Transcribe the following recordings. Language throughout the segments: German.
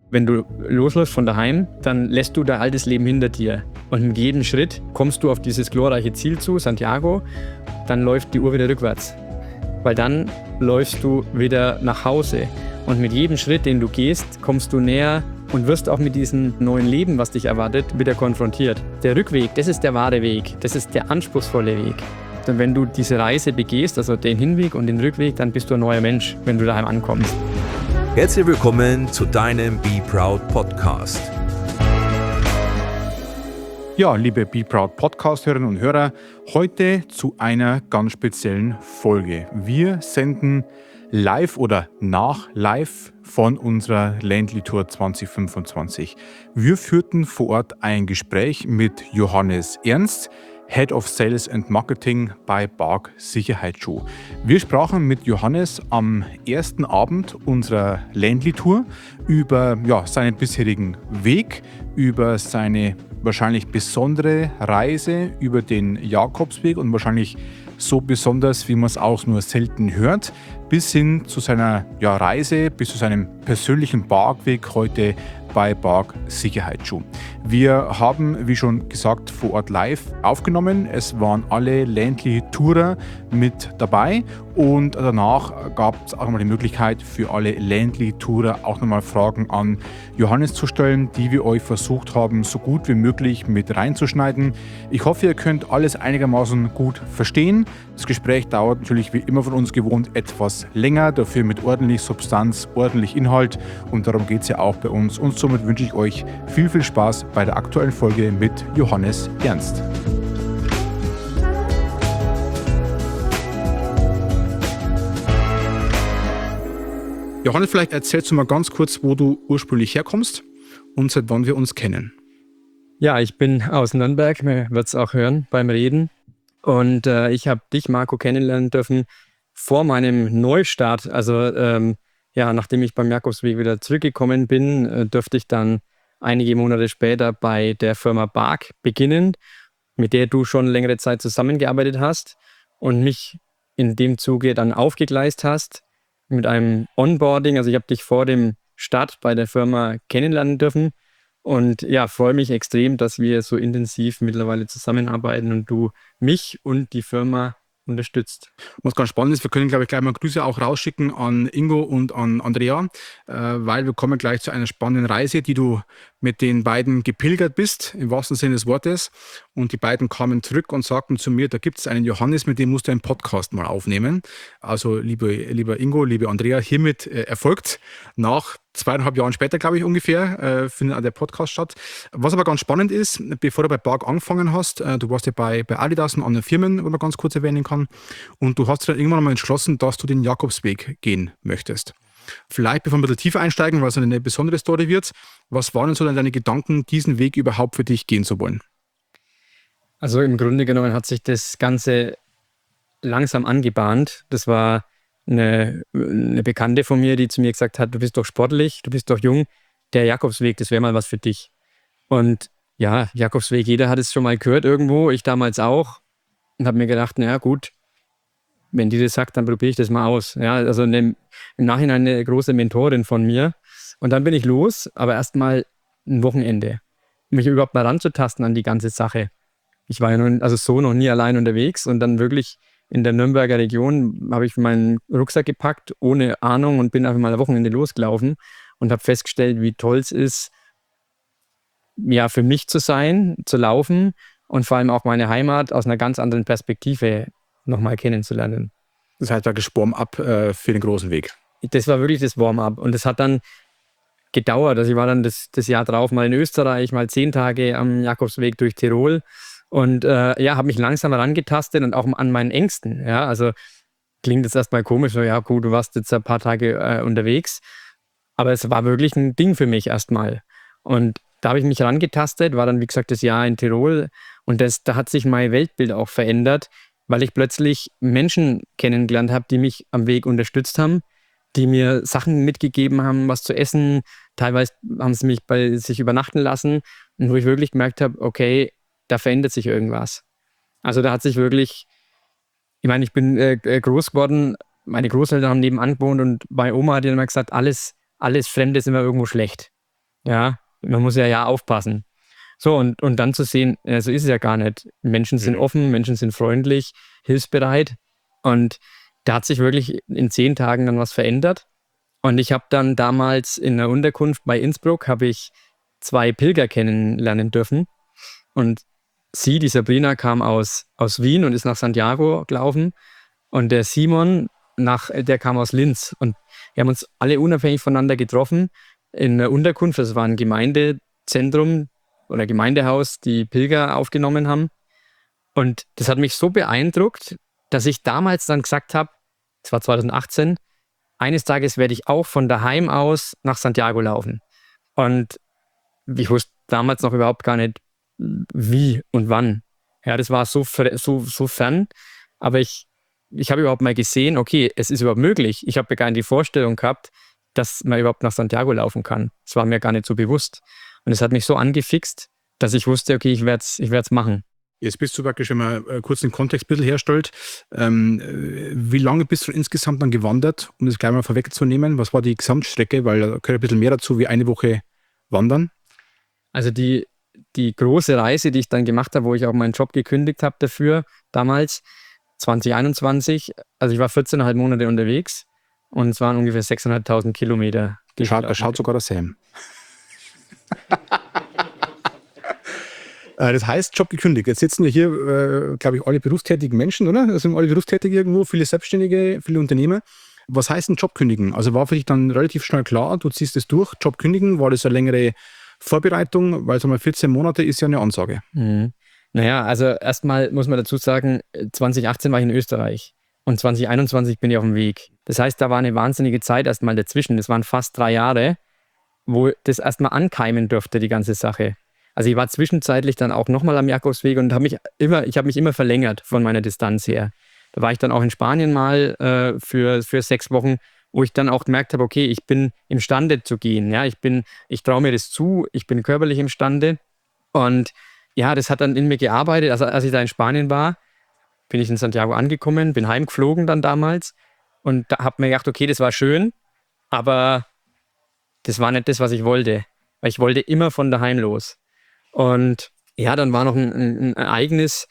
Wenn du losläufst von daheim, dann lässt du dein altes Leben hinter dir. Und mit jedem Schritt kommst du auf dieses glorreiche Ziel zu, Santiago, dann läuft die Uhr wieder rückwärts. Weil dann läufst du wieder nach Hause. Und mit jedem Schritt, den du gehst, kommst du näher und wirst auch mit diesem neuen Leben, was dich erwartet, wieder konfrontiert. Der Rückweg, das ist der wahre Weg, das ist der anspruchsvolle Weg. Und wenn du diese Reise begehst, also den Hinweg und den Rückweg, dann bist du ein neuer Mensch, wenn du daheim ankommst. Herzlich willkommen zu deinem Be Proud Podcast. Ja, liebe Be Proud Podcast-Hörerinnen und Hörer, heute zu einer ganz speziellen Folge. Wir senden live oder nach live von unserer Ländli Tour 2025. Wir führten vor Ort ein Gespräch mit Johannes Ernst, Head of Sales and Marketing bei BARK Sicherheitsschuh. Wir sprachen mit Johannes am ersten Abend unserer Ländli-Tour über seinen bisherigen Weg, über seine wahrscheinlich besondere Reise über den Jakobsweg und wahrscheinlich so besonders, wie man es auch nur selten hört, bis hin zu seiner Reise, bis zu seinem persönlichen BARK-Weg heute bei BARK Sicherheitsschuh. Wir haben, wie schon gesagt, vor Ort live aufgenommen. Es waren alle Ländli-Tourer mit dabei und danach gab es auch nochmal die Möglichkeit für alle Ländli-Tourer auch nochmal Fragen an Johannes zu stellen, die wir euch versucht haben, so gut wie möglich mit reinzuschneiden. Ich hoffe, ihr könnt alles einigermaßen gut verstehen. Das Gespräch dauert natürlich wie immer von uns gewohnt etwas länger, dafür mit ordentlich Substanz, ordentlich Inhalt und darum geht es ja auch bei uns. Und somit wünsche ich euch viel, viel Spaß bei der aktuellen Folge mit Johannes Ernst. Johannes, vielleicht erzählst du mal ganz kurz, wo du ursprünglich herkommst und seit wann wir uns kennen. Ja, ich bin aus Nürnberg, man wird es auch hören beim Reden. Und ich habe dich, Marco, kennenlernen dürfen vor meinem Neustart. Also nachdem ich beim Jakobsweg wieder zurückgekommen bin, durfte ich dann einige Monate später bei der Firma BARK beginnen, mit der du schon längere Zeit zusammengearbeitet hast und mich in dem Zuge dann aufgegleist hast mit einem Onboarding. Also ich habe dich vor dem Start bei der Firma kennenlernen dürfen und ja, freue mich extrem, dass wir so intensiv mittlerweile zusammenarbeiten und du mich und die Firma unterstützt. Was ganz spannend ist, wir können, glaube ich, gleich mal Grüße auch rausschicken an Ingo und an Andrea, weil wir kommen gleich zu einer spannenden Reise, die du mit den beiden gepilgert bist, im wahrsten Sinne des Wortes. Und die beiden kamen zurück und sagten zu mir, da gibt es einen Johannes, mit dem musst du einen Podcast mal aufnehmen. Also lieber Ingo, liebe Andrea, hiermit erfolgt nach 2,5 Jahren später, glaube ich, ungefähr, findet der Podcast statt. Was aber ganz spannend ist, bevor du bei BARK angefangen hast, du warst ja bei Adidas und anderen Firmen, wenn man ganz kurz erwähnen kann, und du hast dann irgendwann mal entschlossen, dass du den Jakobsweg gehen möchtest. Vielleicht, bevor wir ein bisschen tiefer einsteigen, weil es eine besondere Story wird, was waren denn so deine Gedanken, diesen Weg überhaupt für dich gehen zu wollen? Also im Grunde genommen hat sich das Ganze langsam angebahnt. Das war eine Bekannte von mir, die zu mir gesagt hat, du bist doch sportlich, du bist doch jung, der Jakobsweg, das wäre mal was für dich. Und ja, Jakobsweg, jeder hat es schon mal gehört irgendwo, ich damals auch, und habe mir gedacht, naja gut, wenn die das sagt, dann probiere ich das mal aus. Ja, also im Nachhinein eine große Mentorin von mir. Und dann bin ich los, aber erst mal ein Wochenende, um mich überhaupt mal ranzutasten an die ganze Sache. Ich war ja noch nie allein unterwegs und dann wirklich in der Nürnberger Region habe ich meinen Rucksack gepackt, ohne Ahnung, und bin einfach mal ein Wochenende losgelaufen und habe festgestellt, wie toll es ist, ja, für mich zu sein, zu laufen und vor allem auch meine Heimat aus einer ganz anderen Perspektive nochmal kennenzulernen. Das heißt, das Warm-up für den großen Weg. Das war wirklich das Warm-up und das hat dann gedauert. Also ich war dann das Jahr drauf mal in Österreich, mal 10 Tage am Jakobsweg durch Tirol. Und habe mich langsam herangetastet und auch an meinen Ängsten. Ja, also klingt jetzt erstmal komisch, so ja gut, du warst jetzt ein paar Tage unterwegs, aber es war wirklich ein Ding für mich erstmal. Und da habe ich mich herangetastet, war dann wie gesagt das Jahr in Tirol und da hat sich mein Weltbild auch verändert, weil ich plötzlich Menschen kennengelernt habe, die mich am Weg unterstützt haben, die mir Sachen mitgegeben haben, was zu essen. Teilweise haben sie mich bei sich übernachten lassen und wo ich wirklich gemerkt habe, okay, da verändert sich irgendwas. Also da hat sich wirklich, ich meine, ich bin groß geworden, meine Großeltern haben nebenan gewohnt und bei Oma hat die immer gesagt, alles Fremde ist immer irgendwo schlecht. Ja, man muss ja aufpassen. So, und dann zu sehen, so ist es ja gar nicht. Menschen sind offen, Menschen sind freundlich, hilfsbereit. Und da hat sich wirklich in 10 Tagen dann was verändert. Und ich habe dann damals in der Unterkunft bei Innsbruck, habe ich 2 Pilger kennenlernen dürfen. Und die Sabrina, kam aus Wien und ist nach Santiago gelaufen. Und der Simon, der kam aus Linz. Und wir haben uns alle unabhängig voneinander getroffen in der Unterkunft. Das war ein Gemeindezentrum oder Gemeindehaus, die Pilger aufgenommen haben. Und das hat mich so beeindruckt, dass ich damals dann gesagt habe, das war 2018, eines Tages werde ich auch von daheim aus nach Santiago laufen. Und ich wusste damals noch überhaupt gar nicht, wie und wann. Ja, das war so fern. Aber ich habe überhaupt mal gesehen, okay, es ist überhaupt möglich. Ich habe gar nicht die Vorstellung gehabt, dass man überhaupt nach Santiago laufen kann. Das war mir gar nicht so bewusst. Und es hat mich so angefixt, dass ich wusste, okay, ich werde es machen. Jetzt bist du praktisch, wenn man kurz den Kontext ein bisschen herstellt, wie lange bist du insgesamt dann gewandert, um das gleich mal vorwegzunehmen? Was war die Gesamtstrecke? Weil da gehört ein bisschen mehr dazu, wie eine Woche wandern. Also die große Reise, die ich dann gemacht habe, wo ich auch meinen Job gekündigt habe dafür, damals, 2021, also ich war 14,5 Monate unterwegs und es waren ungefähr 6.500 Kilometer. Da schaut sogar der Sam. Das heißt, Job gekündigt. Jetzt sitzen wir hier, glaube ich, alle berufstätigen Menschen, oder? Das sind alle berufstätig irgendwo, viele Selbstständige, viele Unternehmer. Was heißt ein Job kündigen? Also war für dich dann relativ schnell klar, du ziehst es durch, Job kündigen, war das eine längere Vorbereitung? Weil 14 Monate ist ja eine Ansage. Mhm. Naja, also erstmal muss man dazu sagen, 2018 war ich in Österreich und 2021 bin ich auf dem Weg. Das heißt, da war eine wahnsinnige Zeit erstmal dazwischen. Das waren fast 3 Jahre, wo das erstmal ankeimen durfte, die ganze Sache. Also ich war zwischenzeitlich dann auch nochmal am Jakobsweg und ich habe mich immer verlängert von meiner Distanz her. Da war ich dann auch in Spanien mal für 6 Wochen, wo ich dann auch gemerkt habe, okay, ich bin imstande zu gehen. Ja, ich traue mir das zu, ich bin körperlich imstande. Und ja, das hat dann in mir gearbeitet. Also als ich da in Spanien war, bin ich in Santiago angekommen, bin heimgeflogen dann damals und da habe mir gedacht, okay, das war schön, aber das war nicht das, was ich wollte. Weil ich wollte immer von daheim los. Und ja, dann war noch ein Ereignis,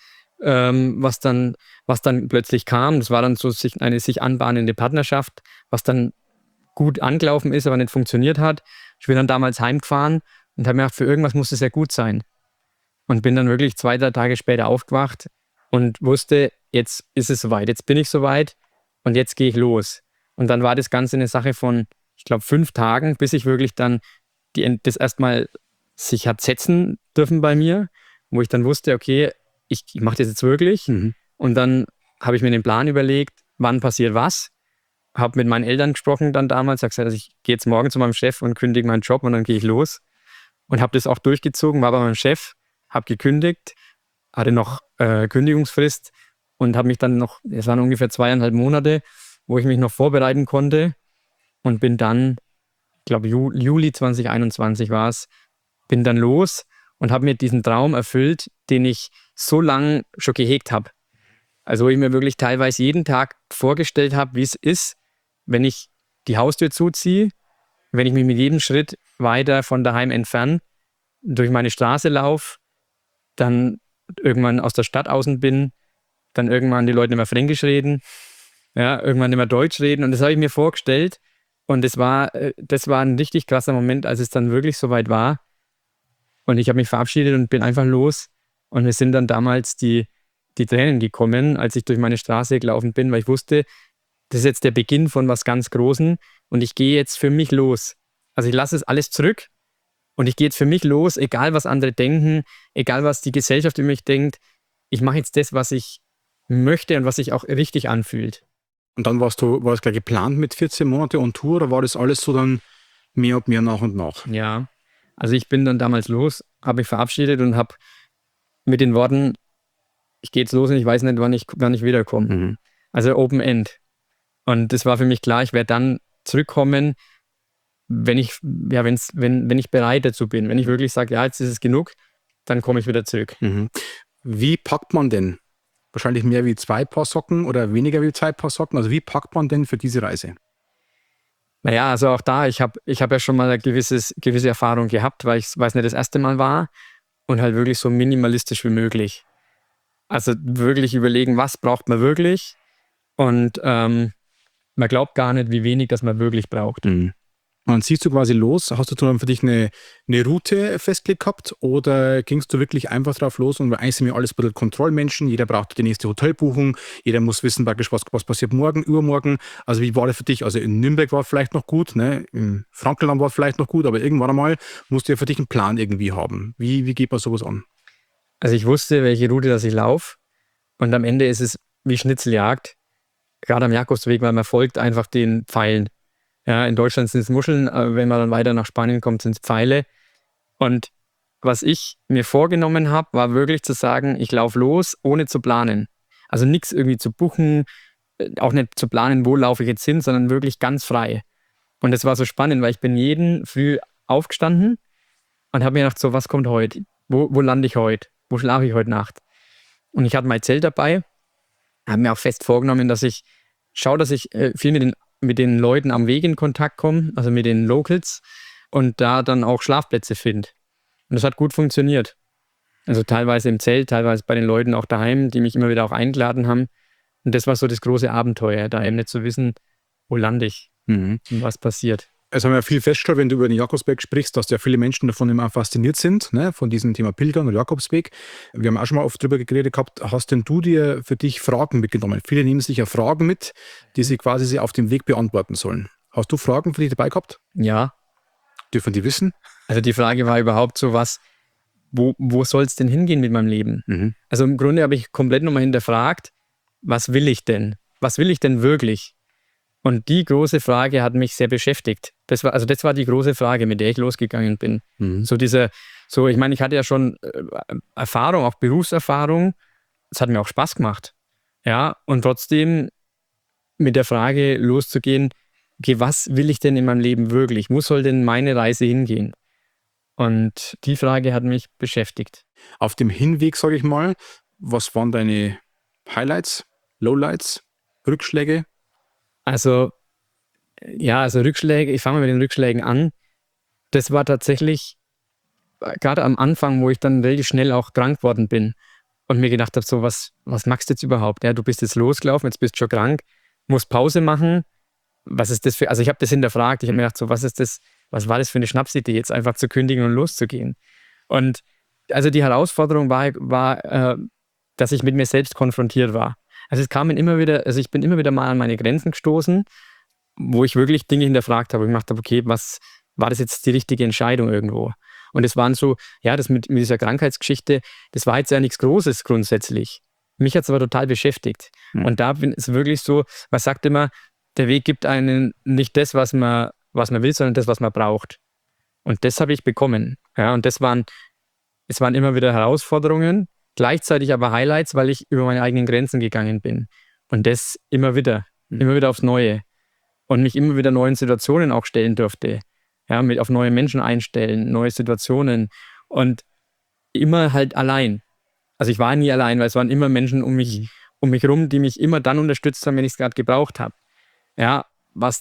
was dann plötzlich kam. Das war dann so eine sich anbahnende Partnerschaft, was dann gut angelaufen ist, aber nicht funktioniert hat. Ich bin dann damals heimgefahren und habe mir gedacht, für irgendwas muss es ja gut sein. Und bin dann wirklich 2, 3 Tage später aufgewacht und wusste, jetzt ist es soweit, jetzt bin ich soweit und jetzt gehe ich los. Und dann war das Ganze eine Sache von, ich glaube, 5 Tagen, bis ich wirklich dann das erstmal sich hat setzen dürfen bei mir, wo ich dann wusste, okay, ich mache das jetzt wirklich. Und dann habe ich mir den Plan überlegt, wann passiert was. Habe mit meinen Eltern gesprochen dann damals, habe gesagt, also ich gehe jetzt morgen zu meinem Chef und kündige meinen Job und dann gehe ich los. Und habe das auch durchgezogen, war bei meinem Chef, habe gekündigt, hatte noch Kündigungsfrist und habe mich dann noch, es waren ungefähr 2,5 Monate, wo ich mich noch vorbereiten konnte und bin dann, ich glaube Juli 2021 war es, bin dann los und habe mir diesen Traum erfüllt, den ich so lange schon gehegt habe. Also wo ich mir wirklich teilweise jeden Tag vorgestellt habe, wie es ist, wenn ich die Haustür zuziehe, wenn ich mich mit jedem Schritt weiter von daheim entferne, durch meine Straße laufe, dann irgendwann aus der Stadt außen bin, dann irgendwann die Leute nicht mehr Fränkisch reden, ja, irgendwann nicht mehr Deutsch reden. Und das habe ich mir vorgestellt. Und das war ein richtig krasser Moment, als es dann wirklich soweit war. Und ich habe mich verabschiedet und bin einfach los. Und es sind dann damals die Tränen gekommen, als ich durch meine Straße gelaufen bin, weil ich wusste, das ist jetzt der Beginn von was ganz Großem und ich gehe jetzt für mich los. Also ich lasse es alles zurück und ich gehe jetzt für mich los, egal was andere denken, egal was die Gesellschaft über mich denkt. Ich mache jetzt das, was ich möchte und was sich auch richtig anfühlt. Und dann war es gleich geplant mit 14 Monate on Tour oder war das alles so dann mehr und mehr nach und nach? Ja, also ich bin dann damals los, habe mich verabschiedet und habe mit den Worten, ich gehe jetzt los und ich weiß nicht, wann ich wiederkomme. Also Open End. Und das war für mich klar, ich werde dann zurückkommen, wenn ich bereit dazu bin. Wenn ich wirklich sage, ja, jetzt ist es genug, dann komme ich wieder zurück. Wie packt man denn? Wahrscheinlich mehr wie 2 Paar Socken oder weniger wie 2 Paar Socken. Also wie packt man denn für diese Reise? Naja, also auch da, ich hab ja schon mal eine gewisse Erfahrung gehabt, weil es nicht das erste Mal war und halt wirklich so minimalistisch wie möglich. Also wirklich überlegen, was braucht man wirklich und man glaubt gar nicht, wie wenig das man wirklich braucht. Mhm. Und dann ziehst du quasi los. Hast du dann für dich eine Route festgelegt gehabt oder gingst du wirklich einfach drauf los? Und eigentlich sind wir alles ein bisschen Kontrollmenschen. Jeder braucht die nächste Hotelbuchung. Jeder muss wissen, praktisch, was passiert morgen, übermorgen. Also wie war das für dich? Also in Nürnberg war es vielleicht noch gut, ne? In Frankenland war es vielleicht noch gut, aber irgendwann einmal musst du ja für dich einen Plan irgendwie haben. Wie geht man sowas an? Also ich wusste, welche Route das ich laufe und am Ende ist es wie Schnitzeljagd, gerade am Jakobsweg, weil man folgt einfach den Pfeilen. Ja, in Deutschland sind es Muscheln, aber wenn man dann weiter nach Spanien kommt, sind es Pfeile. Und was ich mir vorgenommen habe, war wirklich zu sagen, ich laufe los, ohne zu planen. Also nichts irgendwie zu buchen, auch nicht zu planen, wo laufe ich jetzt hin, sondern wirklich ganz frei. Und das war so spannend, weil ich bin jeden früh aufgestanden und habe mir gedacht, so, was kommt heute? Wo lande ich heute? Wo schlafe ich heute Nacht? Und ich hatte mein Zelt dabei, habe mir auch fest vorgenommen, dass ich schaue, dass ich viel mit den Leuten am Weg in Kontakt komme, also mit den Locals und da dann auch Schlafplätze finde. Und das hat gut funktioniert. Also teilweise im Zelt, teilweise bei den Leuten auch daheim, die mich immer wieder auch eingeladen haben. Und das war so das große Abenteuer, da eben nicht zu wissen, wo lande ich und was passiert. Es haben wir ja viel festgestellt, wenn du über den Jakobsweg sprichst, dass ja viele Menschen davon immer fasziniert sind, ne, von diesem Thema Pilgern und Jakobsweg. Wir haben auch schon mal oft drüber geredet gehabt. Hast denn du dir für dich Fragen mitgenommen? Viele nehmen sich ja Fragen mit, die sie quasi auf dem Weg beantworten sollen. Hast du Fragen für dich dabei gehabt? Ja, Dürfen die wissen? also die Frage war überhaupt so was, wo soll es denn hingehen mit meinem Leben? Also im Grunde habe ich komplett nochmal hinterfragt, was will ich denn? Was will ich denn wirklich? Und die große Frage hat mich sehr beschäftigt. Das war die große Frage, mit der ich losgegangen bin. Ich meine, ich hatte ja schon Erfahrung, auch Berufserfahrung. Es hat mir auch Spaß gemacht. Ja, und trotzdem mit der Frage loszugehen, okay, was will ich denn in meinem Leben wirklich? Wo soll denn meine Reise hingehen? Und die Frage hat mich beschäftigt. Auf dem Hinweg, sage ich mal, was waren deine Highlights, Lowlights, Rückschläge? Also Rückschläge, ich fange mal mit den Rückschlägen an. Das war tatsächlich gerade am Anfang, wo ich dann relativ schnell auch krank worden bin und mir gedacht habe, so was machst du jetzt überhaupt? Ja, du bist jetzt losgelaufen, jetzt bist du schon krank, musst Pause machen. Was ist das für, also ich habe das hinterfragt, ich habe mir gedacht, so was war das für eine Schnapsidee, jetzt einfach zu kündigen und loszugehen? Und also die Herausforderung war, dass ich mit mir selbst konfrontiert war. Also ich bin immer wieder mal an meine Grenzen gestoßen, wo ich wirklich Dinge hinterfragt habe. Ich gedacht habe, okay, was war das jetzt die richtige Entscheidung irgendwo? Und es waren so, ja, das mit dieser Krankheitsgeschichte, das war jetzt ja nichts Großes grundsätzlich. Mich hat es aber total beschäftigt. Und da ist wirklich so, man sagt immer, der Weg gibt einen nicht das, was man will, sondern das, was man braucht. Und das habe ich bekommen. Ja, und es waren immer wieder Herausforderungen, gleichzeitig aber Highlights, weil ich über meine eigenen Grenzen gegangen bin. Und das immer wieder aufs Neue. Und mich immer wieder neuen Situationen auch stellen durfte. Ja, auf neue Menschen einstellen, neue Situationen. Und immer halt allein. Also ich war nie allein, weil es waren immer Menschen um mich rum, die mich immer dann unterstützt haben, wenn ich es gerade gebraucht habe. Ja, was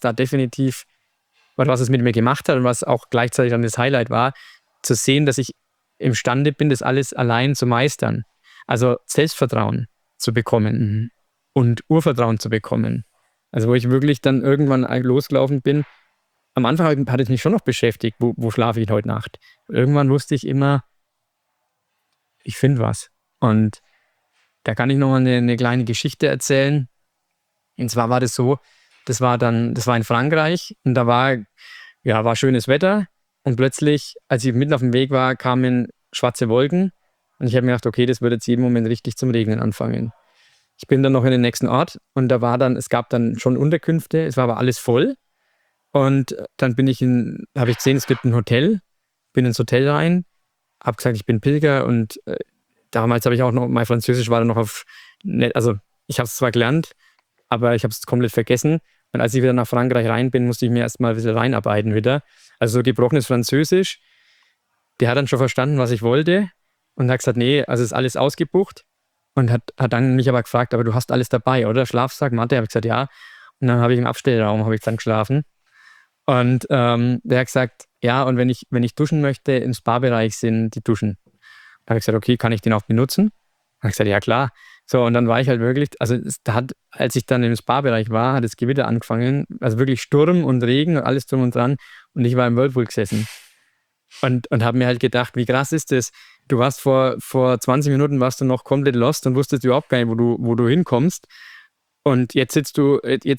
es mit mir gemacht hat und was auch gleichzeitig dann das Highlight war, zu sehen, dass ich imstande bin, das alles allein zu meistern. Also Selbstvertrauen zu bekommen und Urvertrauen zu bekommen. Also wo ich wirklich dann irgendwann losgelaufen bin. Am Anfang hat es mich schon noch beschäftigt, wo schlafe ich heute Nacht. Irgendwann wusste ich immer, ich finde was. Und da kann ich nochmal eine kleine Geschichte erzählen. Und zwar war das so, das war in Frankreich und da war schönes Wetter und plötzlich, als ich mitten auf dem Weg war, kamen schwarze Wolken und ich habe mir gedacht, okay, das wird jetzt jeden Moment richtig zum Regnen anfangen. Ich bin dann noch in den nächsten Ort und es gab dann schon Unterkünfte, es war aber alles voll und dann habe ich gesehen, es gibt ein Hotel, bin ins Hotel rein, habe gesagt, ich bin Pilger und damals habe ich auch noch, mein Französisch war dann noch also ich habe es zwar gelernt, aber ich habe es komplett vergessen. Und als ich wieder nach Frankreich rein bin, musste ich mir erstmal ein bisschen reinarbeiten wieder. Also so gebrochenes Französisch. Der hat dann schon verstanden, was ich wollte und hat gesagt, nee, also ist alles ausgebucht. Und hat dann mich aber gefragt, aber du hast alles dabei, oder? Schlafsack, Matte, habe ich gesagt, ja. Und dann habe ich im Abstellraum dann geschlafen. Und der hat gesagt, ja, und wenn ich duschen möchte, im Spa-Bereich sind die Duschen. Da habe ich gesagt, okay, kann ich den auch benutzen? Da habe ich gesagt, ja klar. So, und dann war ich halt wirklich, also als ich dann im Spa-Bereich war, hat das Gewitter angefangen, also wirklich Sturm und Regen und alles drum und dran, und ich war im Whirlpool gesessen und habe mir halt gedacht, wie krass ist das? Du warst vor 20 Minuten warst du noch komplett lost und wusstest überhaupt gar nicht, wo du hinkommst, und jetzt sitzt du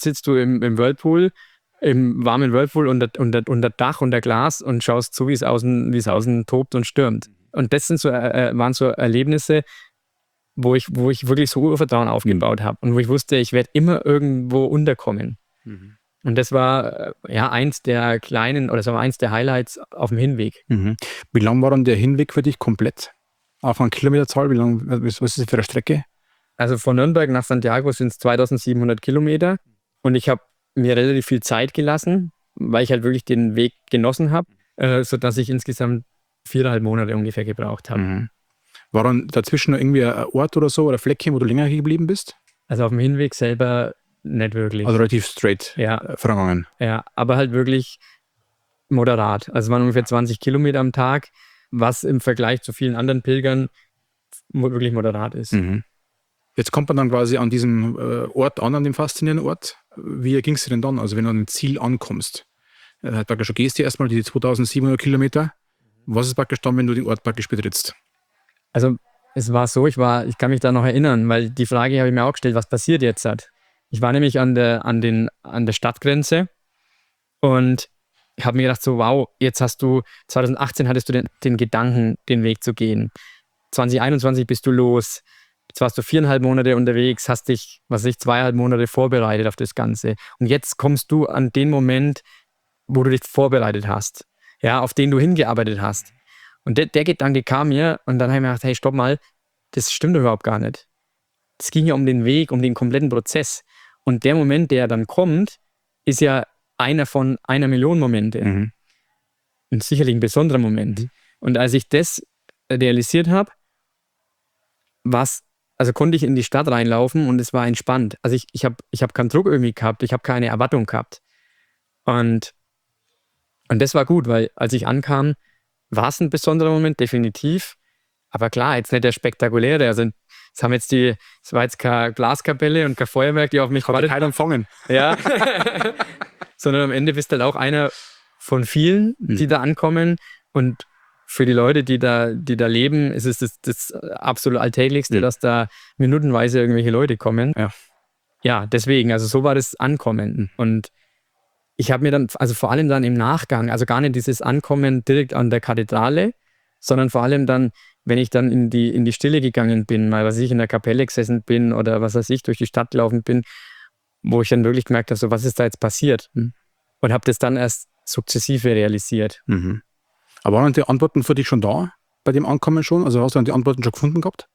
im Whirlpool, im warmen Whirlpool unter Dach, unter Glas, und schaust zu, wie es außen tobt und stürmt. Und das waren so Erlebnisse, wo ich wirklich so Urvertrauen aufgebaut habe und wo ich wusste, ich werde immer irgendwo unterkommen. Und das war eins der Highlights auf dem Hinweg. Wie lang war dann der Hinweg für dich komplett? Auf eine Kilometerzahl, was ist das für eine Strecke? Also von Nürnberg nach Santiago sind es 2700 Kilometer, und ich habe mir relativ viel Zeit gelassen, weil ich halt wirklich den Weg genossen habe, sodass ich insgesamt 4,5 Monate ungefähr gebraucht habe. War dann dazwischen noch irgendwie ein Ort oder so oder Fleckchen, wo du länger geblieben bist? Also auf dem Hinweg selber nicht wirklich. Also relativ straight vergangen. Ja, aber halt wirklich moderat. Also es waren ungefähr 20 Kilometer am Tag, was im Vergleich zu vielen anderen Pilgern wirklich moderat ist. Jetzt kommt man dann quasi an diesem Ort an dem faszinierenden Ort. Wie ging es dir denn dann? Also wenn du an dem Ziel ankommst, praktisch gehst du erstmal die 2700 Kilometer. Was ist praktisch dann, wenn du den Ort praktisch betrittst? Also es war so, ich kann mich da noch erinnern, weil die Frage habe ich mir auch gestellt, was passiert jetzt? Ich war nämlich an der Stadtgrenze und ich habe mir gedacht, so wow, 2018 hattest du den Gedanken, den Weg zu gehen. 2021 bist du los. Jetzt warst du 4,5 Monate unterwegs, hast dich, 2,5 Monate vorbereitet auf das Ganze. Und jetzt kommst du an den Moment, wo du dich vorbereitet hast, ja, auf den du hingearbeitet hast. Und der Gedanke kam mir, und dann habe ich mir gedacht, hey, stopp mal, das stimmt doch überhaupt gar nicht. Es ging ja um den Weg, um den kompletten Prozess. Und der Moment, der dann kommt, ist ja einer von 1 Million Momente. Und sicherlich ein besonderer Moment. Und als ich das realisiert habe, konnte ich in die Stadt reinlaufen und es war entspannt. Also ich hab keinen Druck irgendwie gehabt, ich habe keine Erwartung gehabt. Und das war gut, weil als ich ankam, war es ein besonderer Moment, definitiv. Aber klar, jetzt nicht der spektakuläre. Also es war jetzt keine Blaskapelle und kein Feuerwerk, die auf mich wartet. Keiner empfangen. Ja. Sondern am Ende bist du halt auch einer von vielen, die da ankommen. Und für die Leute, die da leben, ist es das absolut Alltäglichste, dass da minutenweise irgendwelche Leute kommen. Ja, deswegen, also so war das Ankommen. Und ich habe mir dann, also vor allem dann im Nachgang, also gar nicht dieses Ankommen direkt an der Kathedrale, sondern vor allem dann, wenn ich dann in die Stille gegangen bin, mal in der Kapelle gesessen bin oder durch die Stadt gelaufen bin, wo ich dann wirklich gemerkt habe, so was ist da jetzt passiert? Und habe das dann erst sukzessive realisiert. Aber waren die Antworten für dich schon da, bei dem Ankommen schon? Also hast du dann die Antworten schon gefunden gehabt?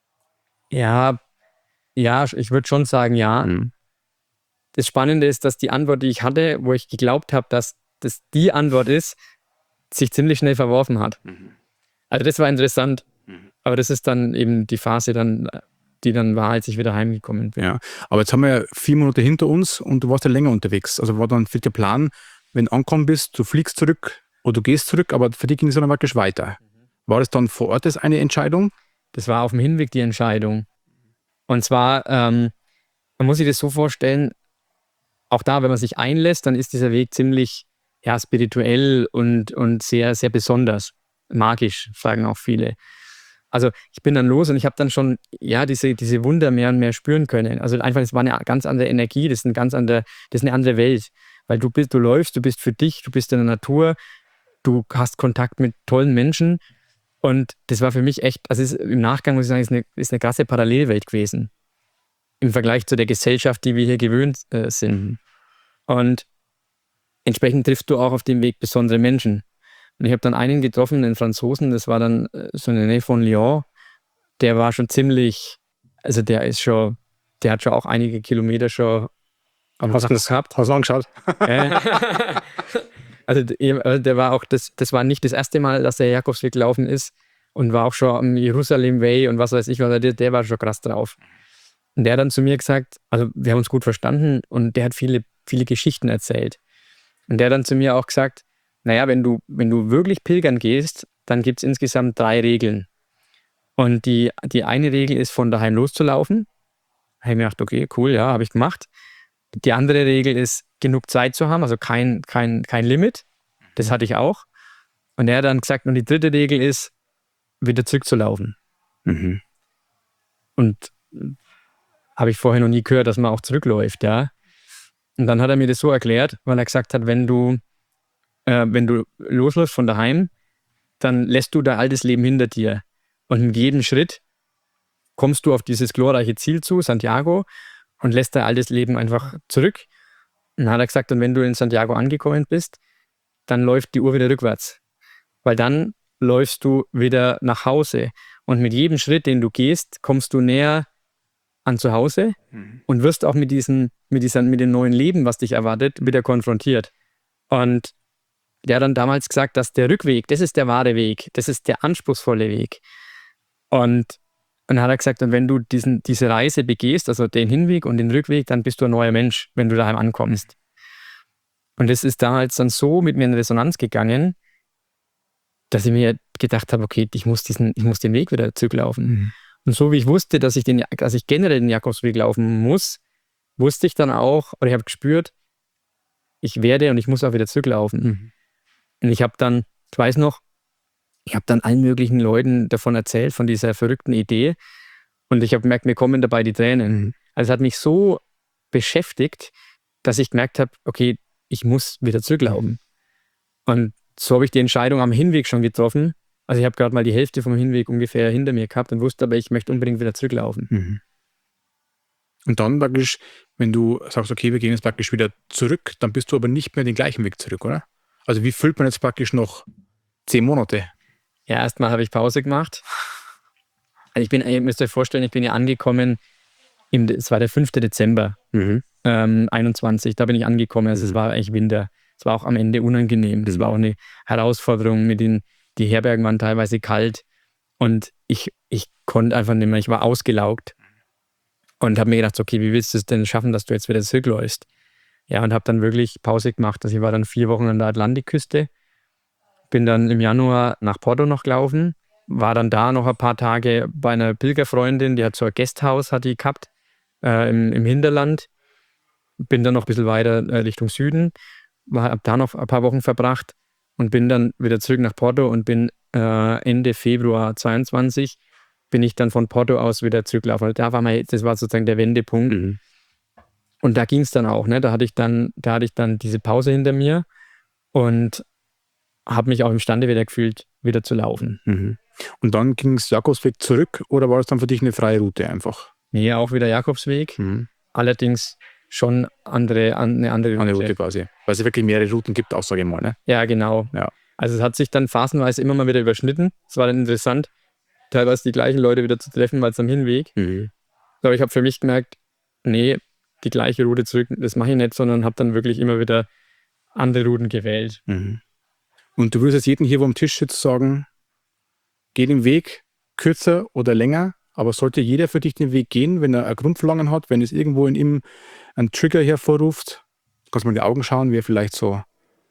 Ja, ich würde schon sagen, ja. Das Spannende ist, dass die Antwort, die ich hatte, wo ich geglaubt habe, dass das die Antwort ist, sich ziemlich schnell verworfen hat. Also das war interessant. Aber das ist dann eben die Phase, die dann war, als ich wieder heimgekommen bin. Ja, aber jetzt haben wir ja 4 Monate hinter uns und du warst ja länger unterwegs. Also war dann für dich der Plan, wenn du angekommen bist, du fliegst zurück oder du gehst zurück, aber für dich ging es dann wirklich weiter. War das dann vor Ort eine Entscheidung? Das war auf dem Hinweg die Entscheidung. Und zwar, man muss sich das so vorstellen, auch da, wenn man sich einlässt, dann ist dieser Weg ziemlich spirituell und sehr, sehr besonders. Magisch, sagen auch viele. Also ich bin dann los und ich habe dann schon diese Wunder mehr und mehr spüren können. Also einfach, es war eine ganz andere Energie, das ist eine andere Welt. Weil du läufst, du bist für dich, du bist in der Natur, du hast Kontakt mit tollen Menschen. Und das war für mich echt, also im Nachgang muss ich sagen, ist eine krasse Parallelwelt gewesen. Im Vergleich zu der Gesellschaft, die wir hier gewöhnt sind. Und entsprechend triffst du auch auf dem Weg besondere Menschen. Und ich habe dann einen getroffen, einen Franzosen, das war dann so in der Nähe von Lyon. Der war schon ziemlich, also der hat schon auch einige Kilometer schon am Hast du das gehabt? Hast du angeschaut? Also der war auch, das war nicht das erste Mal, dass der Jakobsweg gelaufen ist und war auch schon am Jerusalem Way und was weiß ich, der war schon krass drauf. Und der hat dann zu mir gesagt, also wir haben uns gut verstanden und der hat viele, viele Geschichten erzählt. Und der hat dann zu mir auch gesagt, naja, wenn du wirklich pilgern gehst, dann gibt es insgesamt 3 Regeln. Und die eine Regel ist, von daheim loszulaufen. Da habe ich mir gedacht, okay, cool, ja, habe ich gemacht. Die andere Regel ist, genug Zeit zu haben, also kein Limit. Das hatte ich auch. Und er hat dann gesagt, und die dritte Regel ist, wieder zurückzulaufen. Mhm. Und habe ich vorher noch nie gehört, dass man auch zurückläuft, ja. Und dann hat er mir das so erklärt, weil er gesagt hat, wenn du losläufst von daheim, dann lässt du dein altes Leben hinter dir. Und mit jedem Schritt kommst du auf dieses glorreiche Ziel zu, Santiago, und lässt dein altes Leben einfach zurück. Und dann hat er gesagt, und wenn du in Santiago angekommen bist, dann läuft die Uhr wieder rückwärts. Weil dann läufst du wieder nach Hause. Und mit jedem Schritt, den du gehst, kommst du näher an zu Hause und wirst auch mit dem neuen Leben, was dich erwartet, wieder konfrontiert. Und der hat dann damals gesagt, dass der Rückweg, das ist der wahre Weg, das ist der anspruchsvolle Weg. Und dann hat er gesagt, und wenn du diese Reise begehst, also den Hinweg und den Rückweg, dann bist du ein neuer Mensch, wenn du daheim ankommst. Und das ist damals dann so mit mir in Resonanz gegangen, dass ich mir gedacht habe, okay, ich muss den Weg wieder zurücklaufen. Mhm. Und so wie ich wusste, dass ich generell den Jakobsweg laufen muss, wusste ich dann auch, oder ich habe gespürt, ich werde und ich muss auch wieder zurücklaufen. Mhm. Und ich habe dann allen möglichen Leuten davon erzählt, von dieser verrückten Idee. Und ich habe gemerkt, mir kommen dabei die Tränen. Mhm. Also es hat mich so beschäftigt, dass ich gemerkt habe, okay, ich muss wieder zurücklaufen. Und so habe ich die Entscheidung am Hinweg schon getroffen. Also ich habe gerade mal die Hälfte vom Hinweg ungefähr hinter mir gehabt und wusste aber, ich möchte unbedingt wieder zurücklaufen. Mhm. Und dann praktisch, wenn du sagst, okay, wir gehen jetzt praktisch wieder zurück, dann bist du aber nicht mehr den gleichen Weg zurück, oder? Also wie füllt man jetzt praktisch noch 10 Monate? Ja, erstmal habe ich Pause gemacht. Also ihr müsst euch vorstellen, ich bin ja angekommen, es war der 5. Dezember 21, da bin ich angekommen, also es war eigentlich Winter. Es war auch am Ende unangenehm, das war auch eine Herausforderung, die Herbergen waren teilweise kalt und ich konnte einfach nicht mehr, ich war ausgelaugt und habe mir gedacht, okay, wie willst du es denn schaffen, dass du jetzt wieder zurückläufst? Ja, und habe dann wirklich Pause gemacht, also ich war dann 4 Wochen an der Atlantikküste, bin dann im Januar nach Porto noch gelaufen, war dann da noch ein paar Tage bei einer Pilgerfreundin, die hat so ein Gasthaus, hat die gehabt, im Hinterland. Bin dann noch ein bisschen weiter Richtung Süden, habe da noch ein paar Wochen verbracht und bin dann wieder zurück nach Porto und bin Ende Februar 22 bin ich dann von Porto aus wieder zurückgelaufen. Das war sozusagen der Wendepunkt. Mhm. Und da ging es dann auch, ne? Da hatte ich dann diese Pause hinter mir und habe mich auch imstande wieder gefühlt, wieder zu laufen. Mhm. Und dann ging es Jakobsweg zurück oder war es dann für dich eine freie Route einfach? Nee, auch wieder Jakobsweg. Mhm. Allerdings schon eine andere Route quasi. Weil es wirklich mehrere Routen gibt, auch sage ich mal. Ne? Ja, genau. Ja. Also es hat sich dann phasenweise immer mal wieder überschnitten. Es war dann interessant, teilweise die gleichen Leute wieder zu treffen, als am Hinweg. Mhm. Aber ich habe für mich gemerkt, nee, die gleiche Route zurück, das mache ich nicht, sondern habe dann wirklich immer wieder andere Routen gewählt. Mhm. Und du würdest jetzt jedem hier, wo am Tisch sitzt, sagen, geh den Weg kürzer oder länger, aber sollte jeder für dich den Weg gehen, wenn er ein Grundverlangen hat, wenn es irgendwo in ihm einen Trigger hervorruft, kannst du mal in die Augen schauen, wie er vielleicht so...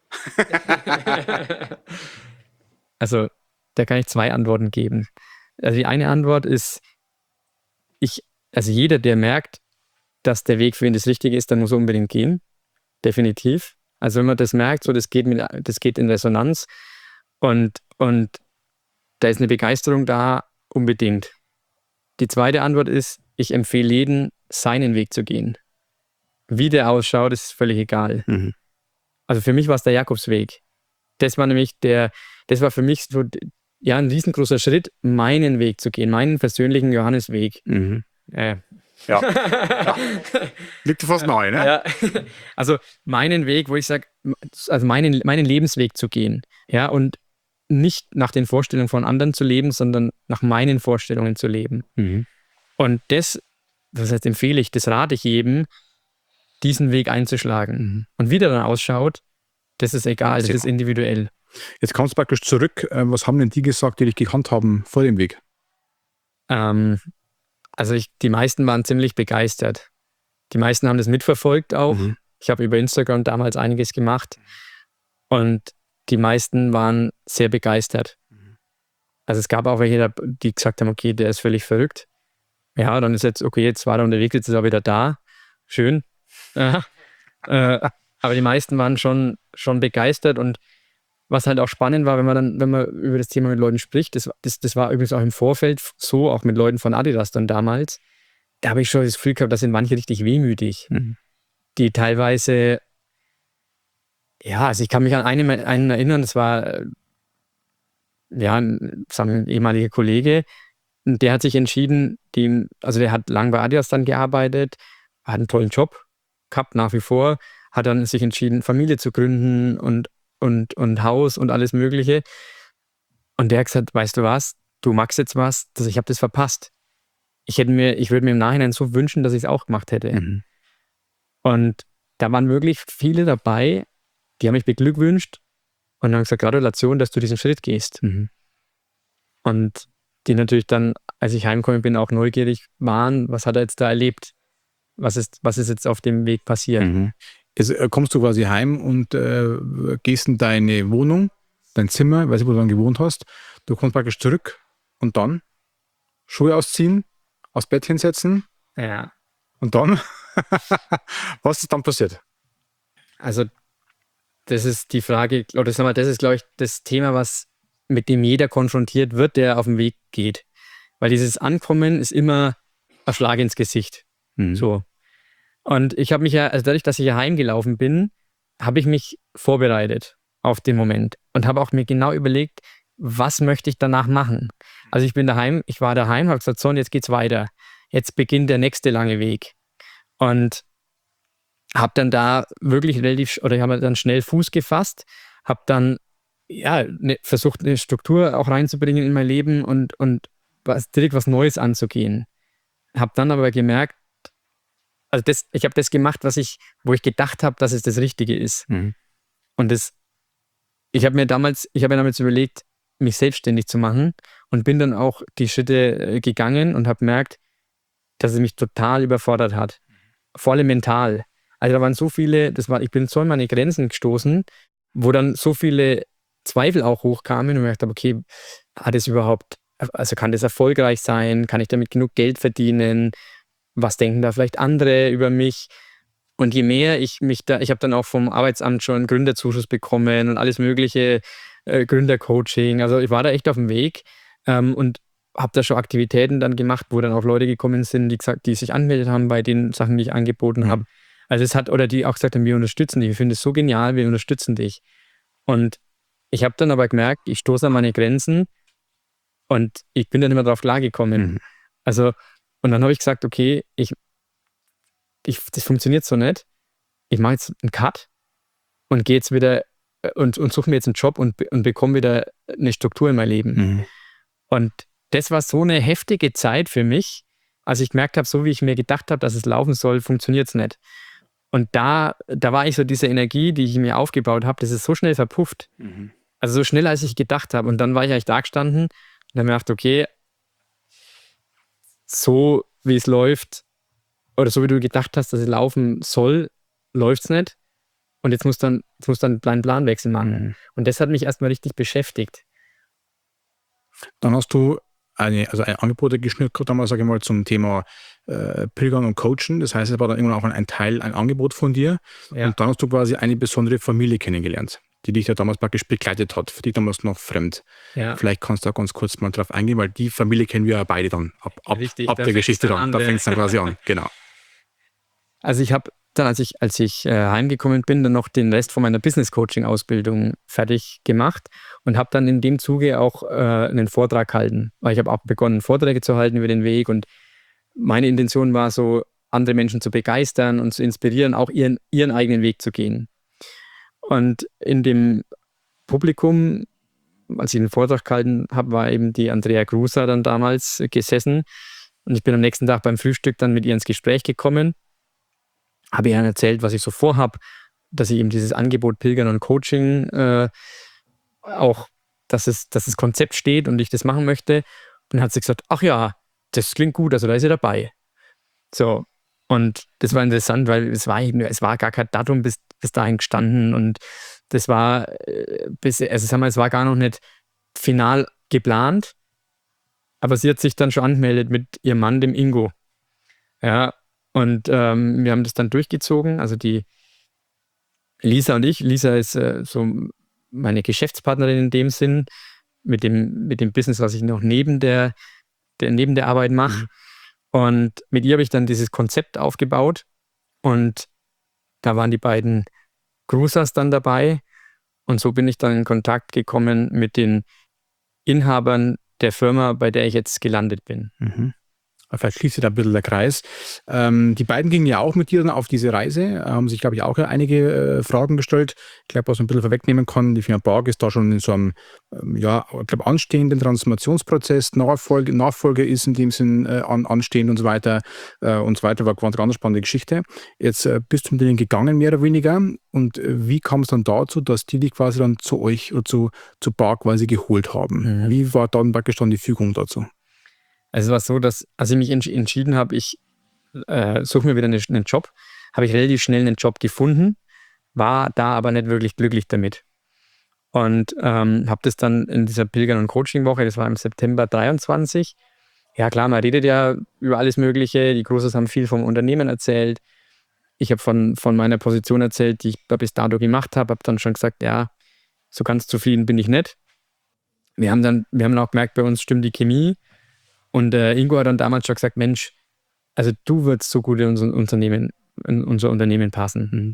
Also, da kann ich 2 Antworten geben. Also die eine Antwort ist, jeder, der merkt, dass der Weg für ihn das Richtige ist, dann muss er unbedingt gehen. Definitiv. Also wenn man das merkt, so das geht in Resonanz und da ist eine Begeisterung da, unbedingt. Die zweite Antwort ist, ich empfehle jedem, seinen Weg zu gehen. Wie der ausschaut, ist völlig egal. Mhm. Also für mich war es der Jakobsweg. Das war für mich so, ja, ein riesengroßer Schritt, meinen Weg zu gehen, meinen persönlichen Johannesweg. Mhm. Ja. Liegt dir fast nahe, ne? Ja. Also meinen Weg, wo ich sage, also meinen Lebensweg zu gehen. Ja, und nicht nach den Vorstellungen von anderen zu leben, sondern nach meinen Vorstellungen zu leben. Mhm. Und das heißt, empfehle ich, das rate ich jedem, diesen Weg einzuschlagen. Mhm. Und wie der dann ausschaut, das ist egal, das ist individuell. Jetzt kommst du praktisch zurück. Was haben denn die gesagt, die dich gekannt haben vor dem Weg? Also die meisten waren ziemlich begeistert. Die meisten haben das mitverfolgt auch. Mhm. Ich habe über Instagram damals einiges gemacht und die meisten waren sehr begeistert. Also es gab auch welche, die gesagt haben, okay, der ist völlig verrückt. Ja, dann ist jetzt, okay, jetzt war er unterwegs, jetzt ist er wieder da. Schön. Ja. Aber die meisten waren schon begeistert und was halt auch spannend war, wenn man über das Thema mit Leuten spricht, das war übrigens auch im Vorfeld so, auch mit Leuten von Adidas dann damals, da habe ich schon das Gefühl gehabt, da sind manche richtig wehmütig, die teilweise, ja, also ich kann mich an einen erinnern, das war, sagen wir, ein ehemaliger Kollege, und der hat sich entschieden, also der hat lang bei Adidas dann gearbeitet, hat einen tollen Job gehabt nach wie vor, hat dann sich entschieden, Familie zu gründen und Haus und alles Mögliche. Und der hat gesagt, weißt du was, du magst jetzt was, ich habe das verpasst. Ich würde mir im Nachhinein so wünschen, dass ich es auch gemacht hätte. Und da waren wirklich viele dabei, die haben mich beglückwünscht und haben gesagt, Gratulation, dass du diesen Schritt gehst. Und die natürlich dann, als ich heimgekommen bin, auch neugierig waren, was hat er jetzt da erlebt? Was ist jetzt auf dem Weg passiert? Jetzt kommst du quasi heim und gehst in deine Wohnung, dein Zimmer, ich weiß nicht, wo du dann gewohnt hast. Du kommst praktisch zurück und dann Schuhe ausziehen, aufs Bett hinsetzen. Ja. Und dann? Was ist dann passiert? Also das ist die Frage, oder das ist, glaube ich, das Thema, mit dem jeder konfrontiert wird, der auf dem Weg geht. Weil dieses Ankommen ist immer ein Schlag ins Gesicht. So. Und ich habe mich also dadurch, dass ich ja heimgelaufen bin, habe ich mich vorbereitet auf den Moment und habe auch mir genau überlegt, was möchte ich danach machen. Also ich war daheim, habe gesagt, so, und jetzt geht's weiter. Jetzt beginnt der nächste lange Weg. Und habe dann da wirklich ich habe dann schnell Fuß gefasst, habe dann versucht, eine Struktur auch reinzubringen in mein Leben und direkt was Neues anzugehen. Habe dann aber gemerkt, also ich habe das gemacht, wo ich gedacht habe, dass es das Richtige ist. Und ich habe mir damals überlegt, mich selbstständig zu machen und bin dann auch die Schritte gegangen und habe gemerkt, dass es mich total überfordert hat. Vor allem mental. Also da waren so viele, ich bin so an meine Grenzen gestoßen, wo dann so viele Zweifel auch hochkamen und ich dachte, okay, kann das erfolgreich sein? Kann ich damit genug Geld verdienen? Was denken da vielleicht andere über mich? Und je mehr ich habe dann auch vom Arbeitsamt schon einen Gründerzuschuss bekommen und alles mögliche, Gründercoaching. Also ich war da echt auf dem Weg und habe da schon Aktivitäten dann gemacht, wo dann auch Leute gekommen sind, die sich angemeldet haben bei den Sachen, die ich angeboten habe. Also oder die auch gesagt haben, wir unterstützen dich, wir finden es so genial, wir unterstützen dich. Und ich habe dann aber gemerkt, ich stoße an meine Grenzen und ich bin dann immer drauf klargekommen. Also, und dann habe ich gesagt, okay, das funktioniert so nicht. Ich mache jetzt einen Cut und gehe jetzt wieder und suche mir jetzt einen Job und bekomme wieder eine Struktur in mein Leben. Und das war so eine heftige Zeit für mich, als ich gemerkt habe, so wie ich mir gedacht habe, dass es laufen soll, funktioniert es nicht. Und da war ich so, diese Energie, die ich mir aufgebaut habe, das ist so schnell verpufft. Also so schnell, als ich gedacht habe. Und dann war ich eigentlich da gestanden und habe mir gedacht, okay, so wie es läuft, oder so wie du gedacht hast, dass es laufen soll, läuft es nicht. Und jetzt muss dann einen Planwechsel machen. Und das hat mich erstmal richtig beschäftigt. Dann hast du ein Angebot geschnitten, damals, sage ich mal, zum Thema Pilgern und Coachen. Das heißt, es war dann irgendwann auch ein Angebot von dir. Ja. Und dann hast du quasi eine besondere Familie kennengelernt, die dich ja damals praktisch begleitet hat, für dich damals noch fremd. Ja. Vielleicht kannst du da ganz kurz mal drauf eingehen, weil die Familie kennen wir ja beide dann ab der Geschichte dann. Da fängt es dann quasi an, genau. Also ich habe dann, als ich heimgekommen bin, dann noch den Rest von meiner Business-Coaching-Ausbildung fertig gemacht und habe dann in dem Zuge auch einen Vortrag gehalten, weil ich habe auch begonnen, Vorträge zu halten über den Weg und meine Intention war so, andere Menschen zu begeistern und zu inspirieren, auch ihren eigenen Weg zu gehen. Und in dem Publikum, als ich den Vortrag gehalten habe, war eben die Andrea Grusa dann damals gesessen und ich bin am nächsten Tag beim Frühstück dann mit ihr ins Gespräch gekommen, habe ihr erzählt, was ich so vorhabe, dass ich eben dieses Angebot Pilgern und Coaching auch, dass das Konzept steht und ich das machen möchte. Und dann hat sie gesagt, ach ja, das klingt gut, also da ist sie dabei. So, Und das war interessant, weil es war gar kein Datum bis dahin gestanden und das war es war gar noch nicht final geplant, aber sie hat sich dann schon angemeldet mit ihrem Mann, dem Ingo. Ja, und wir haben das dann durchgezogen, also die Lisa und ich. Lisa ist so meine Geschäftspartnerin in dem Sinn, mit dem Business, was ich noch neben der Arbeit mache. Und mit ihr habe ich dann dieses Konzept aufgebaut und da waren die beiden Grusas dann dabei und so bin ich dann in Kontakt gekommen mit den Inhabern der Firma, bei der ich jetzt gelandet bin. Vielleicht schließt sich da ein bisschen der Kreis. Die beiden gingen ja auch mit dir dann auf diese Reise, haben sich, glaube ich, auch einige Fragen gestellt. Ich glaube, was man ein bisschen vorwegnehmen kann, die Firma BARK ist da schon in so einem, ich glaube, anstehenden Transformationsprozess. Nachfolge ist in dem Sinn anstehend und so weiter. War eine ganz spannende Geschichte. Jetzt bist du mit denen gegangen, mehr oder weniger. Und wie kam es dann dazu, dass die dich quasi dann zu euch oder zu BARK quasi geholt haben? Wie war dann praktisch dann die Fügung dazu? Also es war so, dass als ich mich entschieden habe, ich suche mir wieder einen Job, habe ich relativ schnell einen Job gefunden, war da aber nicht wirklich glücklich damit. Und habe das dann in dieser Pilgern- und Coaching-Woche, das war im September 23. Ja klar, man redet ja über alles Mögliche, die Großes haben viel vom Unternehmen erzählt. Ich habe von meiner Position erzählt, die ich bis dato gemacht habe dann schon gesagt, ja, so ganz zufrieden bin ich nicht. Wir haben auch gemerkt, bei uns stimmt die Chemie. Und Ingo hat dann damals schon gesagt, Mensch, also du würdest so gut in unser Unternehmen passen.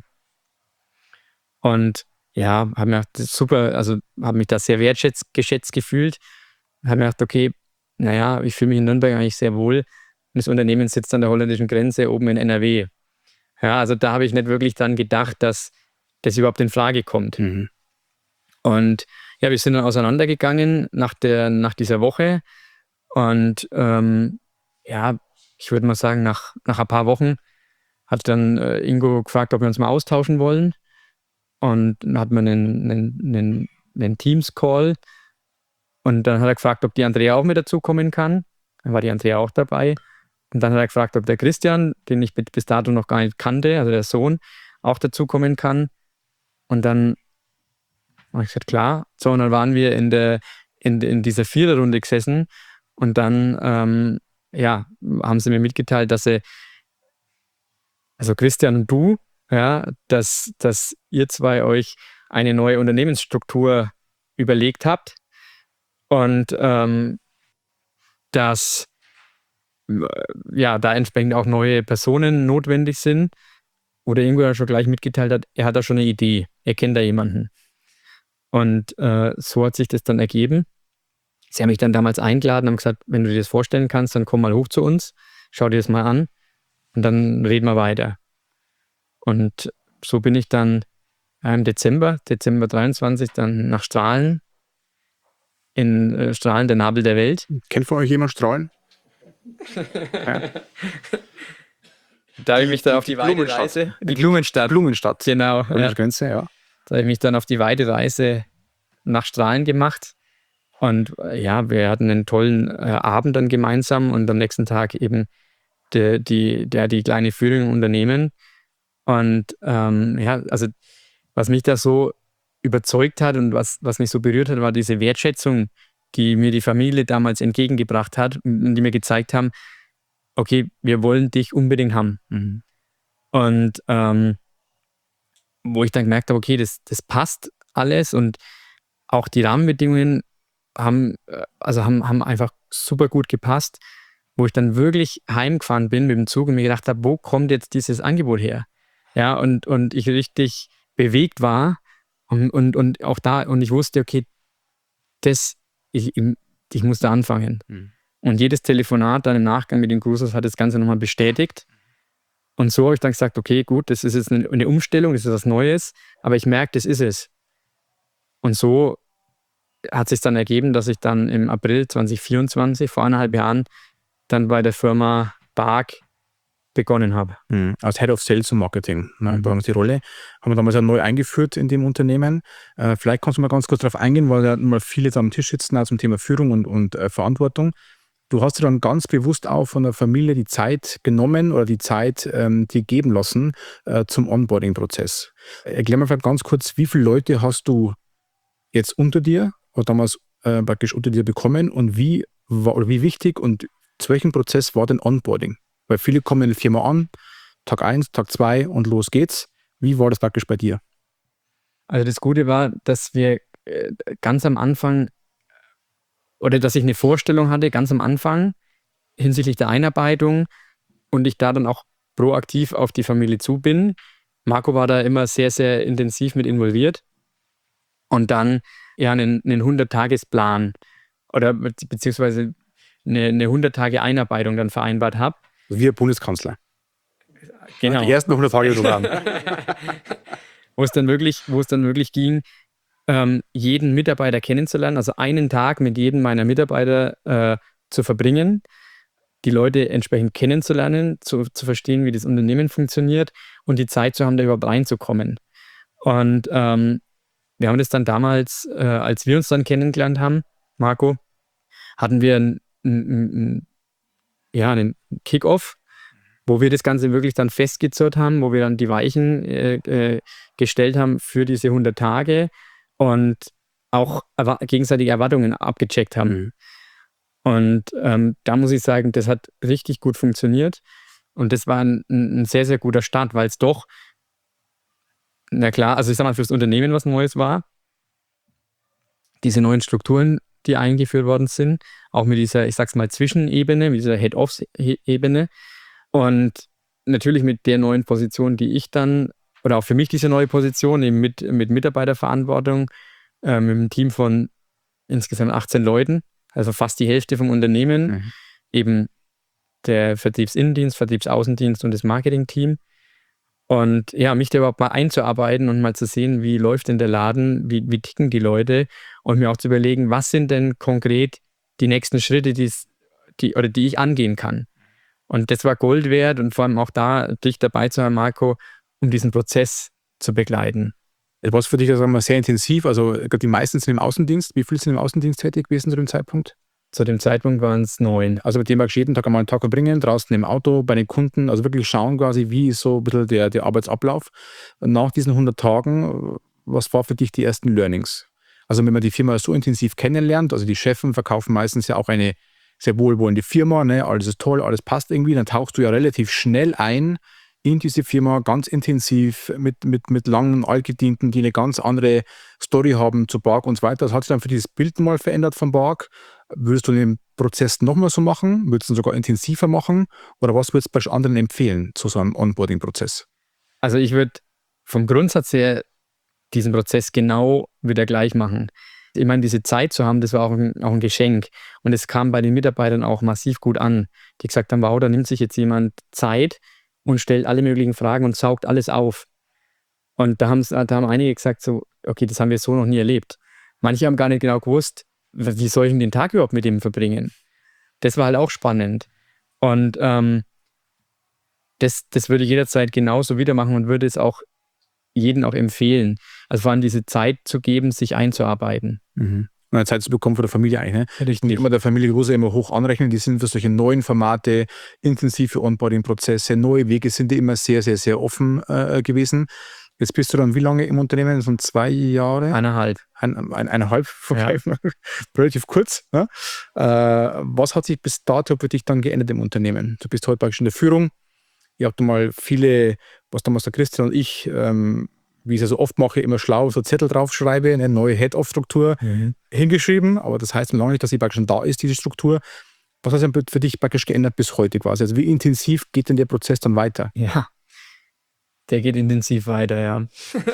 Und ja, habe mir gedacht, das ist super, also habe mich da sehr geschätzt gefühlt. Habe mir gedacht, okay, naja, ich fühle mich in Nürnberg eigentlich sehr wohl. Und das Unternehmen sitzt an der holländischen Grenze oben in NRW. Ja, also da habe ich nicht wirklich dann gedacht, dass das überhaupt in Frage kommt. Und ja, wir sind dann auseinandergegangen nach dieser Woche. Und ich würde mal sagen, nach ein paar Wochen hat dann Ingo gefragt, ob wir uns mal austauschen wollen. Und dann hat man einen Teams-Call. Und dann hat er gefragt, ob die Andrea auch mit dazukommen kann. Dann war die Andrea auch dabei. Und dann hat er gefragt, ob der Christian, den ich bis dato noch gar nicht kannte, also der Sohn, auch dazukommen kann. Und dann habe ich gesagt, klar. So, und dann waren wir in dieser Viererrunde gesessen. Und dann haben sie mir mitgeteilt, dass also Christian und du, ja, dass ihr zwei euch eine neue Unternehmensstruktur überlegt habt und dass da entsprechend auch neue Personen notwendig sind. Oder Ingo ja schon gleich mitgeteilt hat, er hat da schon eine Idee, er kennt da jemanden. Und so hat sich das dann ergeben. Sie haben mich dann damals eingeladen, haben gesagt, wenn du dir das vorstellen kannst, dann komm mal hoch zu uns, schau dir das mal an und dann reden wir weiter. Und so bin ich dann im Dezember 23, dann nach Strahlen, in Strahlen, der Nabel der Welt. Kennt von euch jemand Strahlen? Ja. Da habe ich mich dann auf die weite Reise. Die Blumenstadt. Blumenstadt. Genau. Ja. Grenze, ja. Da habe ich mich dann auf die weite Reise nach Strahlen gemacht. Und ja, wir hatten einen tollen Abend dann gemeinsam und am nächsten Tag eben die kleine Führung im Unternehmen. Und also was mich da so überzeugt hat und was mich so berührt hat, war diese Wertschätzung, die mir die Familie damals entgegengebracht hat und die mir gezeigt haben, okay, wir wollen dich unbedingt haben. Und wo ich dann gemerkt habe, okay, das passt alles und auch die Rahmenbedingungen haben einfach super gut gepasst, wo ich dann wirklich heimgefahren bin mit dem Zug und mir gedacht habe, wo kommt jetzt dieses Angebot her? Ja, und ich richtig bewegt war und auch da, und ich wusste, okay, ich muss da anfangen. Und jedes Telefonat dann im Nachgang mit den Cruisers hat das Ganze nochmal bestätigt. Und so habe ich dann gesagt, okay, gut, das ist jetzt eine Umstellung, das ist was Neues, aber ich merke, das ist es. Und so hat sich dann ergeben, dass ich dann im April 2024, vor 1,5 Jahren, dann bei der Firma BARK begonnen habe. Als Head of Sales und Marketing. Ne, war die Rolle. Haben wir damals ja neu eingeführt in dem Unternehmen. Vielleicht kannst du mal ganz kurz darauf eingehen, weil ja mal viele jetzt am Tisch sitzen, auch zum Thema Führung und Verantwortung. du hast dir dann ganz bewusst auch von der Familie die Zeit genommen oder die Zeit dir geben lassen zum Onboarding-Prozess. Erklär mir vielleicht ganz kurz, wie viele Leute hast du jetzt unter dir oder damals praktisch unter dir bekommen und wie wichtig und zu welchem Prozess war denn Onboarding? Weil viele kommen in die Firma an, Tag 1, Tag 2 und los geht's. Wie war das praktisch bei dir? Also das Gute war, dass wir ganz am Anfang oder dass ich eine Vorstellung hatte, ganz am Anfang hinsichtlich der Einarbeitung und ich da dann auch proaktiv auf die Familie zu bin. Marco war da immer sehr, sehr intensiv mit involviert und dann ja einen 100-Tagesplan oder beziehungsweise eine 100-Tage-Einarbeitung dann vereinbart habe. Also wir Bundeskanzler. Genau. Die ersten 100 Tage Programm. Wo es dann wirklich ging, jeden Mitarbeiter kennenzulernen, also einen Tag mit jedem meiner Mitarbeiter zu verbringen, die Leute entsprechend kennenzulernen, zu verstehen, wie das Unternehmen funktioniert und die Zeit zu haben, da überhaupt reinzukommen. Und wir haben das dann damals, als wir uns dann kennengelernt haben, Marco, hatten wir einen Kick-Off, wo wir das Ganze wirklich dann festgezurrt haben, wo wir dann die Weichen gestellt haben für diese 100 Tage und auch gegenseitige Erwartungen abgecheckt haben. Mhm. Und da muss ich sagen, das hat richtig gut funktioniert und das war ein sehr, sehr guter Start, weil es doch, na klar, also ich sag mal, fürs Unternehmen was Neues war, diese neuen Strukturen, die eingeführt worden sind, auch mit dieser, ich sag's mal, Zwischenebene, mit dieser Head-Off-Ebene. Und natürlich mit der neuen Position, die ich dann, oder auch für mich diese neue Position, eben mit Mitarbeiterverantwortung, mit einem Team von insgesamt 18 Leuten, also fast die Hälfte vom Unternehmen, eben der Vertriebsinnendienst, Vertriebsaußendienst und das Marketing-Team. Und ja, mich da überhaupt mal einzuarbeiten und mal zu sehen, wie läuft denn der Laden, wie ticken die Leute und mir auch zu überlegen, was sind denn konkret die nächsten Schritte, die ich angehen kann. Und das war Gold wert und vor allem auch da, dich dabei zu haben, Marco, um diesen Prozess zu begleiten. Das war für dich also mal sehr intensiv. Also ich glaube, die meisten sind im Außendienst. Wie viele sind im Außendienst tätig gewesen zu dem Zeitpunkt? Zu dem Zeitpunkt waren es 9. Also mit dem wir jeden Tag einmal einen Tag verbringen, draußen im Auto, bei den Kunden, also wirklich schauen quasi, wie ist so ein bisschen der Arbeitsablauf. Und nach diesen 100 Tagen, was war für dich die ersten Learnings? Also wenn man die Firma so intensiv kennenlernt, also die Chefen verkaufen meistens ja auch eine sehr wohlwollende Firma, ne? Alles ist toll, alles passt irgendwie, dann tauchst du ja relativ schnell ein in diese Firma, ganz intensiv mit langen Altgedienten, die eine ganz andere Story haben zu BARC und so weiter. Das hat sich dann für dieses Bild mal verändert von BARC. Würdest du den Prozess nochmal so machen? Würdest du ihn sogar intensiver machen? Oder was würdest du bei anderen empfehlen zu so einem Onboarding-Prozess? Also ich würde vom Grundsatz her diesen Prozess genau wieder gleich machen. Ich meine, diese Zeit zu haben, das war auch ein Geschenk. Und es kam bei den Mitarbeitern auch massiv gut an. Die gesagt haben, wow, da nimmt sich jetzt jemand Zeit und stellt alle möglichen Fragen und saugt alles auf. Und da haben einige gesagt, so, okay, das haben wir so noch nie erlebt. Manche haben gar nicht genau gewusst, wie soll ich denn den Tag überhaupt mit dem verbringen? Das war halt auch spannend. Und das würde ich jederzeit genauso wieder machen und würde es auch jeden auch empfehlen. Also vor allem diese Zeit zu geben, sich einzuarbeiten. Mhm. Und eine Zeit zu bekommen von der Familie eigentlich. Ne? Richtig. Nicht immer der Familie große immer hoch anrechnen, die sind für solche neuen Formate, intensive Onboarding-Prozesse, neue Wege sind die immer sehr, sehr, sehr offen gewesen. Jetzt bist du dann wie lange im Unternehmen? So 2 Jahre? 1,5. 1,5, okay. Ja. Relativ kurz. Ne? Was hat sich bis dato für dich dann geändert im Unternehmen? Du bist heute praktisch in der Führung. Ihr habt mal viele, was damals der Christian und ich, wie ich es ja so oft mache, immer schlau so Zettel draufschreibe, eine neue Head-Off-Struktur hingeschrieben. Aber das heißt noch lange nicht, dass sie praktisch schon da ist, diese Struktur. Was hat sich für dich praktisch geändert bis heute quasi? Also wie intensiv geht denn der Prozess dann weiter? Ja, der geht intensiv weiter, ja.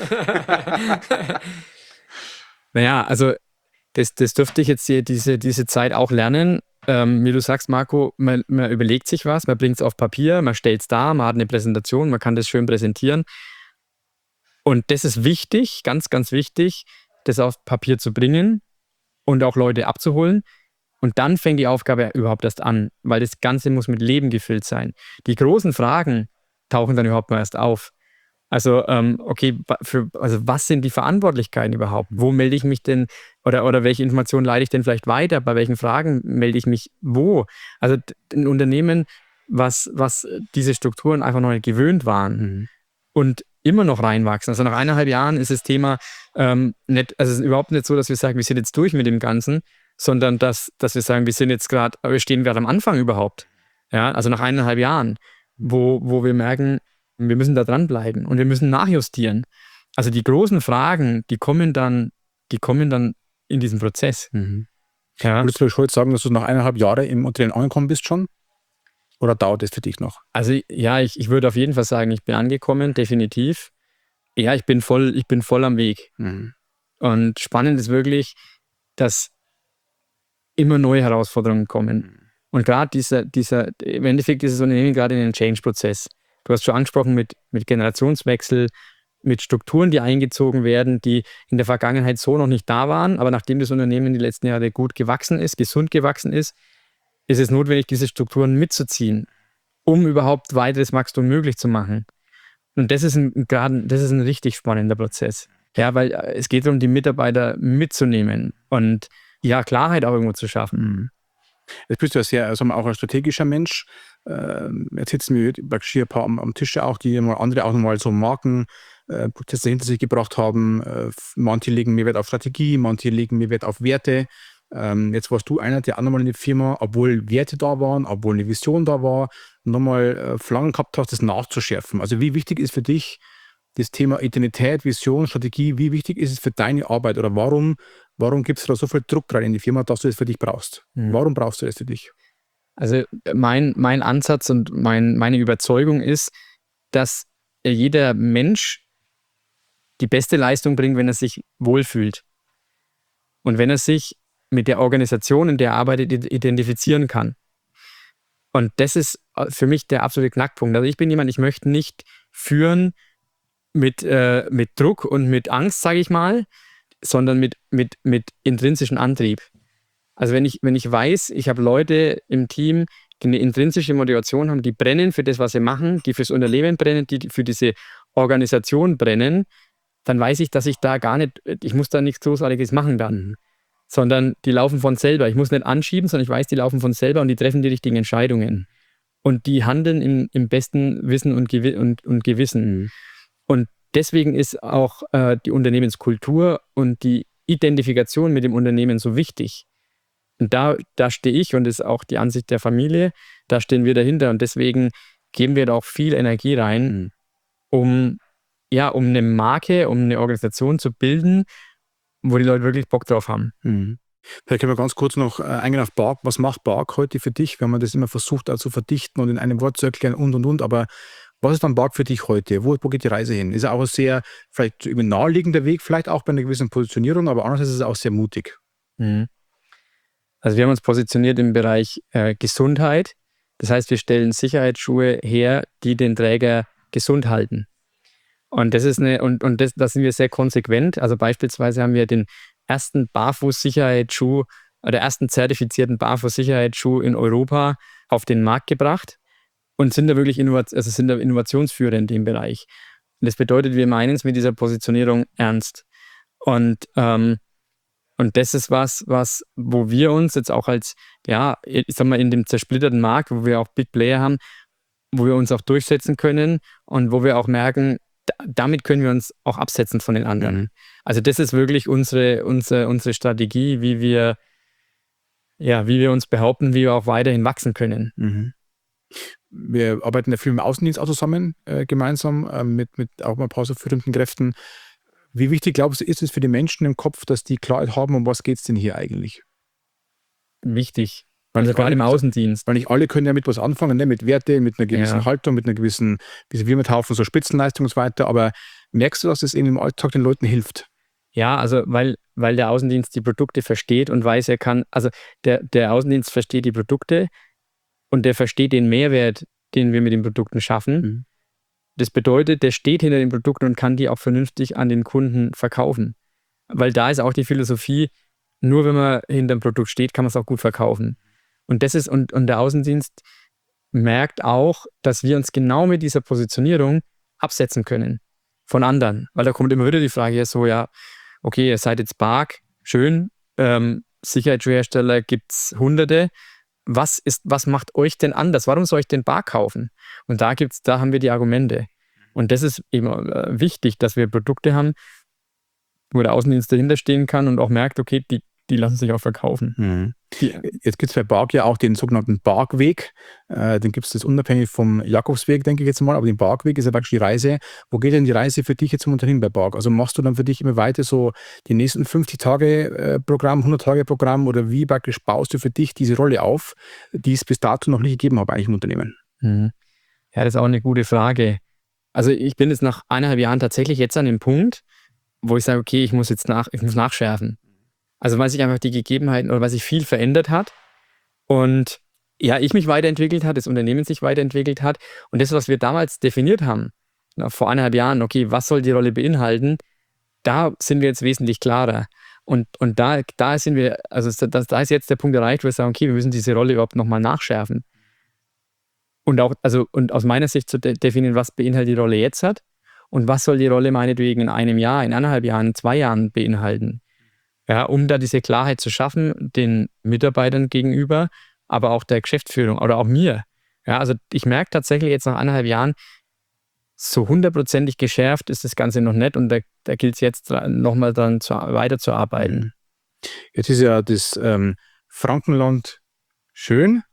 Naja, also das dürfte ich jetzt hier diese Zeit auch lernen. Wie du sagst, Marco, man überlegt sich was, man bringt es auf Papier, man stellt es dar, man hat eine Präsentation, man kann das schön präsentieren. Und das ist wichtig, ganz, ganz wichtig, das auf Papier zu bringen und auch Leute abzuholen. Und dann fängt die Aufgabe überhaupt erst an, weil das Ganze muss mit Leben gefüllt sein. Die großen Fragen tauchen dann überhaupt mal erst auf. Also, okay, also was sind die Verantwortlichkeiten überhaupt? Wo melde ich mich denn oder welche Informationen leite ich denn vielleicht weiter? Bei welchen Fragen melde ich mich wo? Also ein Unternehmen, was diese Strukturen einfach noch nicht gewöhnt waren und immer noch reinwachsen. Also nach 1,5 Jahren ist das Thema nicht, also es ist überhaupt nicht so, dass wir sagen, wir sind jetzt durch mit dem Ganzen, sondern dass wir sagen, wir stehen gerade am Anfang überhaupt. Ja, also nach 1,5 Jahren, wo wir merken, wir müssen da dranbleiben und wir müssen nachjustieren. Also die großen Fragen, die kommen dann in diesem Prozess. Ja. Würdest du heute sagen, dass du nach 1,5 Jahren im Unternehmen angekommen bist schon? Oder dauert es für dich noch? Also ja, ich würde auf jeden Fall sagen, ich bin angekommen, definitiv. Ja, ich bin voll am Weg. Und spannend ist wirklich, dass immer neue Herausforderungen kommen. Und gerade im Endeffekt ist das Unternehmen gerade in einem Change-Prozess. Du hast schon angesprochen mit Generationswechsel, mit Strukturen, die eingezogen werden, die in der Vergangenheit so noch nicht da waren. Aber nachdem das Unternehmen die letzten Jahre gut gewachsen ist, gesund gewachsen ist es notwendig, diese Strukturen mitzuziehen, um überhaupt weiteres Wachstum möglich zu machen. Und das ist ein richtig spannender Prozess. Ja, weil es geht darum, die Mitarbeiter mitzunehmen und ja, Klarheit auch irgendwo zu schaffen. Jetzt bist du ja sehr, also auch ein strategischer Mensch. Jetzt sitzen wir praktisch hier ein paar am Tisch auch, die mal andere auch nochmal so Markenprozesse hinter sich gebracht haben. Manche legen mehr Wert auf Strategie, manche legen mehr Wert auf Werte. Jetzt warst du einer, der auch nochmal in der Firma, obwohl Werte da waren, obwohl eine Vision da war, nochmal Flaggen gehabt hast, das nachzuschärfen. Also wie wichtig ist für dich das Thema Identität, Vision, Strategie, wie wichtig ist es für deine Arbeit oder warum gibt es da so viel Druck rein in die Firma, dass du das für dich brauchst? Warum brauchst du das für dich? Also mein Ansatz und meine Überzeugung ist, dass jeder Mensch die beste Leistung bringt, wenn er sich wohlfühlt. Und wenn er sich mit der Organisation, in der er arbeitet, identifizieren kann. Und das ist für mich der absolute Knackpunkt. Also ich bin jemand, ich möchte nicht führen mit Druck und mit Angst, sage ich mal, sondern mit intrinsischem Antrieb. Also wenn ich weiß, ich habe Leute im Team, die eine intrinsische Motivation haben, die brennen für das, was sie machen, die fürs Unternehmen brennen, die für diese Organisation brennen, dann weiß ich, dass ich muss da nichts Großartiges machen dann. Sondern die laufen von selber. Ich muss nicht anschieben, sondern ich weiß, die laufen von selber und die treffen die richtigen Entscheidungen. Und die handeln im besten Wissen und Gewissen. Und deswegen ist auch die Unternehmenskultur und die Identifikation mit dem Unternehmen so wichtig. Und da stehe ich und das ist auch die Ansicht der Familie, da stehen wir dahinter und deswegen geben wir da auch viel Energie rein, um eine Marke, um eine Organisation zu bilden, wo die Leute wirklich Bock drauf haben. Vielleicht können wir ganz kurz noch eingehen auf BARC. Was macht BARC heute für dich? Wir haben das immer versucht auch zu verdichten und in einem Wort zu erklären und. Aber was ist dann BARC für dich heute? Wo geht die Reise hin? Ist auch ein sehr vielleicht über naheliegender Weg, vielleicht auch bei einer gewissen Positionierung, aber andererseits ist es auch sehr mutig. Also wir haben uns positioniert im Bereich Gesundheit. Das heißt, wir stellen Sicherheitsschuhe her, die den Träger gesund halten. Und da sind wir sehr konsequent. Also beispielsweise haben wir den ersten Barfußsicherheitsschuh oder ersten zertifizierten Barfußsicherheitsschuh in Europa auf den Markt gebracht und sind da wirklich Innovationsführer in dem Bereich. Und das bedeutet, wir meinen es mit dieser Positionierung ernst. Und das ist wo wir uns jetzt auch als, ich sag mal, in dem zersplitterten Markt, wo wir auch Big Player haben, wo wir uns auch durchsetzen können und wo wir auch merken, damit können wir uns auch absetzen von den anderen. Also das ist wirklich unsere Strategie, wie wir uns behaupten, wie wir auch weiterhin wachsen können. Wir arbeiten ja viel im Außendienst auch zusammen, gemeinsam mit auch mal ein paar so führenden Kräften. Wie wichtig, glaubst du, ist es für die Menschen im Kopf, dass die Klarheit haben, um was geht es denn hier eigentlich? Wichtig. Also gerade im Außendienst. Weil nicht alle können ja mit was anfangen, ne? Mit Werte, mit einer gewissen Haltung, mit einer gewissen, wie wir mit Haufen so Spitzenleistung und so weiter. Aber merkst du, dass das im Alltag den Leuten hilft? Ja, also weil der Außendienst die Produkte versteht und weiß, er kann, also der Außendienst versteht die Produkte und der versteht den Mehrwert, den wir mit den Produkten schaffen. Das bedeutet, der steht hinter den Produkten und kann die auch vernünftig an den Kunden verkaufen. Weil da ist auch die Philosophie, nur wenn man hinter dem Produkt steht, kann man es auch gut verkaufen. Und das ist, und der Außendienst merkt auch, dass wir uns genau mit dieser Positionierung absetzen können. von anderen. Weil da kommt immer wieder die Frage, ja, so, ja, okay, ihr seid jetzt BARC, schön, Sicherheitsschuhhersteller gibt es Hunderte. Was macht euch denn anders? Warum soll ich den BARC kaufen? Und da haben wir die Argumente. Und das ist eben wichtig, dass wir Produkte haben, wo der Außendienst dahinter stehen kann und auch merkt, okay, die lassen sich auch verkaufen. Mhm. Jetzt gibt es bei BARC ja auch den sogenannten BARC-Weg. Den gibt es das unabhängig vom Jakobsweg, denke ich jetzt mal, aber den BARC-Weg ist ja praktisch die Reise. Wo geht denn die Reise für dich jetzt momentan hin bei BARC? Also machst du dann für dich immer weiter so die nächsten 50-Tage-Programm, 100-Tage-Programm oder wie praktisch baust du für dich diese Rolle auf, die es bis dato noch nicht gegeben hat eigentlich im Unternehmen? Mhm. Ja, das ist auch eine gute Frage. Also ich bin jetzt nach 1,5 Jahren tatsächlich jetzt an dem Punkt, wo ich sage, okay, ich muss nachschärfen. Also weil sich einfach die Gegebenheiten oder weil sich viel verändert hat und ja, ich mich weiterentwickelt hat, das Unternehmen sich weiterentwickelt hat und das, was wir damals definiert haben, vor 1,5 Jahren, okay, was soll die Rolle beinhalten, da sind wir jetzt wesentlich klarer. Und da sind wir, also da ist jetzt der Punkt erreicht, wo wir sagen, okay, wir müssen diese Rolle überhaupt nochmal nachschärfen. Und auch, und aus meiner Sicht zu definieren, was beinhaltet die Rolle jetzt hat und was soll die Rolle meinetwegen in einem Jahr, in 1,5 Jahren, in 2 Jahren beinhalten. Ja, um da diese Klarheit zu schaffen, den Mitarbeitern gegenüber, aber auch der Geschäftsführung oder auch mir. Ja, also ich merke tatsächlich jetzt nach 1,5 Jahren, so 100%ig geschärft ist das Ganze noch nicht und da gilt es jetzt nochmal dann weiterzuarbeiten. Jetzt ist ja das Frankenland schön,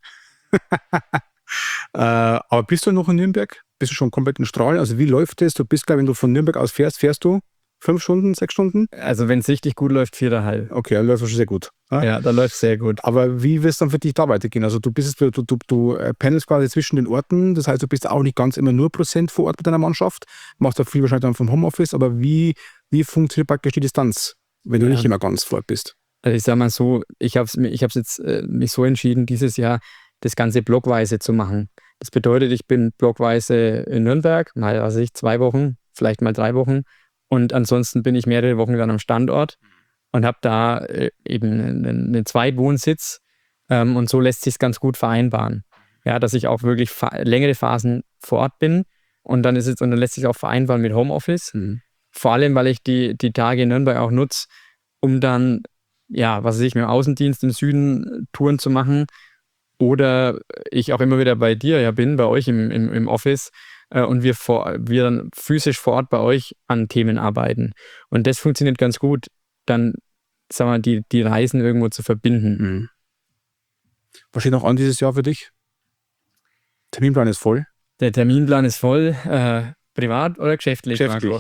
aber bist du noch in Nürnberg? Bist du schon komplett in Strahlen? Also wie läuft das? Du bist, glaube ich, wenn du von Nürnberg aus fährst du 5 Stunden, 6 Stunden? Also wenn es richtig gut läuft, 4,5. Okay, dann läuft es schon sehr gut. Ja, da läuft es sehr gut. Aber wie wird es dann für dich da weitergehen? Also du pendelst quasi zwischen den Orten, das heißt, du bist auch nicht ganz immer nur Prozent vor Ort mit deiner Mannschaft, machst auch viel wahrscheinlich dann vom Homeoffice, aber wie funktioniert praktisch die Distanz, wenn du nicht immer ganz vor Ort bist? Also ich sage mal so, ich habe jetzt mich so entschieden, dieses Jahr das Ganze blockweise zu machen. Das bedeutet, ich bin blockweise in Nürnberg, mal 2 Wochen, vielleicht mal 3 Wochen. Und ansonsten bin ich mehrere Wochen dann am Standort und habe da eben einen Zweitwohnsitz. Und so lässt sich es ganz gut vereinbaren. Ja, dass ich auch wirklich längere Phasen vor Ort bin. Und dann lässt sich auch vereinbaren mit Homeoffice. Mhm. Vor allem, weil ich die Tage in Nürnberg auch nutze, um dann, ja, mit dem Außendienst im Süden Touren zu machen. Oder ich auch immer wieder bei dir bin, bei euch im Office. Und wir dann physisch vor Ort bei euch an Themen arbeiten. Und das funktioniert ganz gut, dann, sagen wir, die Reisen irgendwo zu verbinden. Mhm. Was steht noch an dieses Jahr für dich? Terminplan ist voll. Der Terminplan ist voll. Privat oder geschäftlich? Geschäftlich.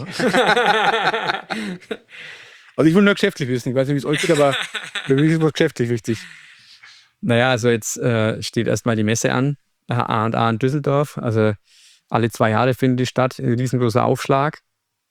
Also ich will nur geschäftlich wissen. Ich weiß nicht, wie es euch geht, aber für mich ist was geschäftlich wichtig. Naja, also jetzt steht erstmal die Messe an, A&A in Düsseldorf. Also alle 2 Jahre findet die statt, ein riesengroßer Aufschlag.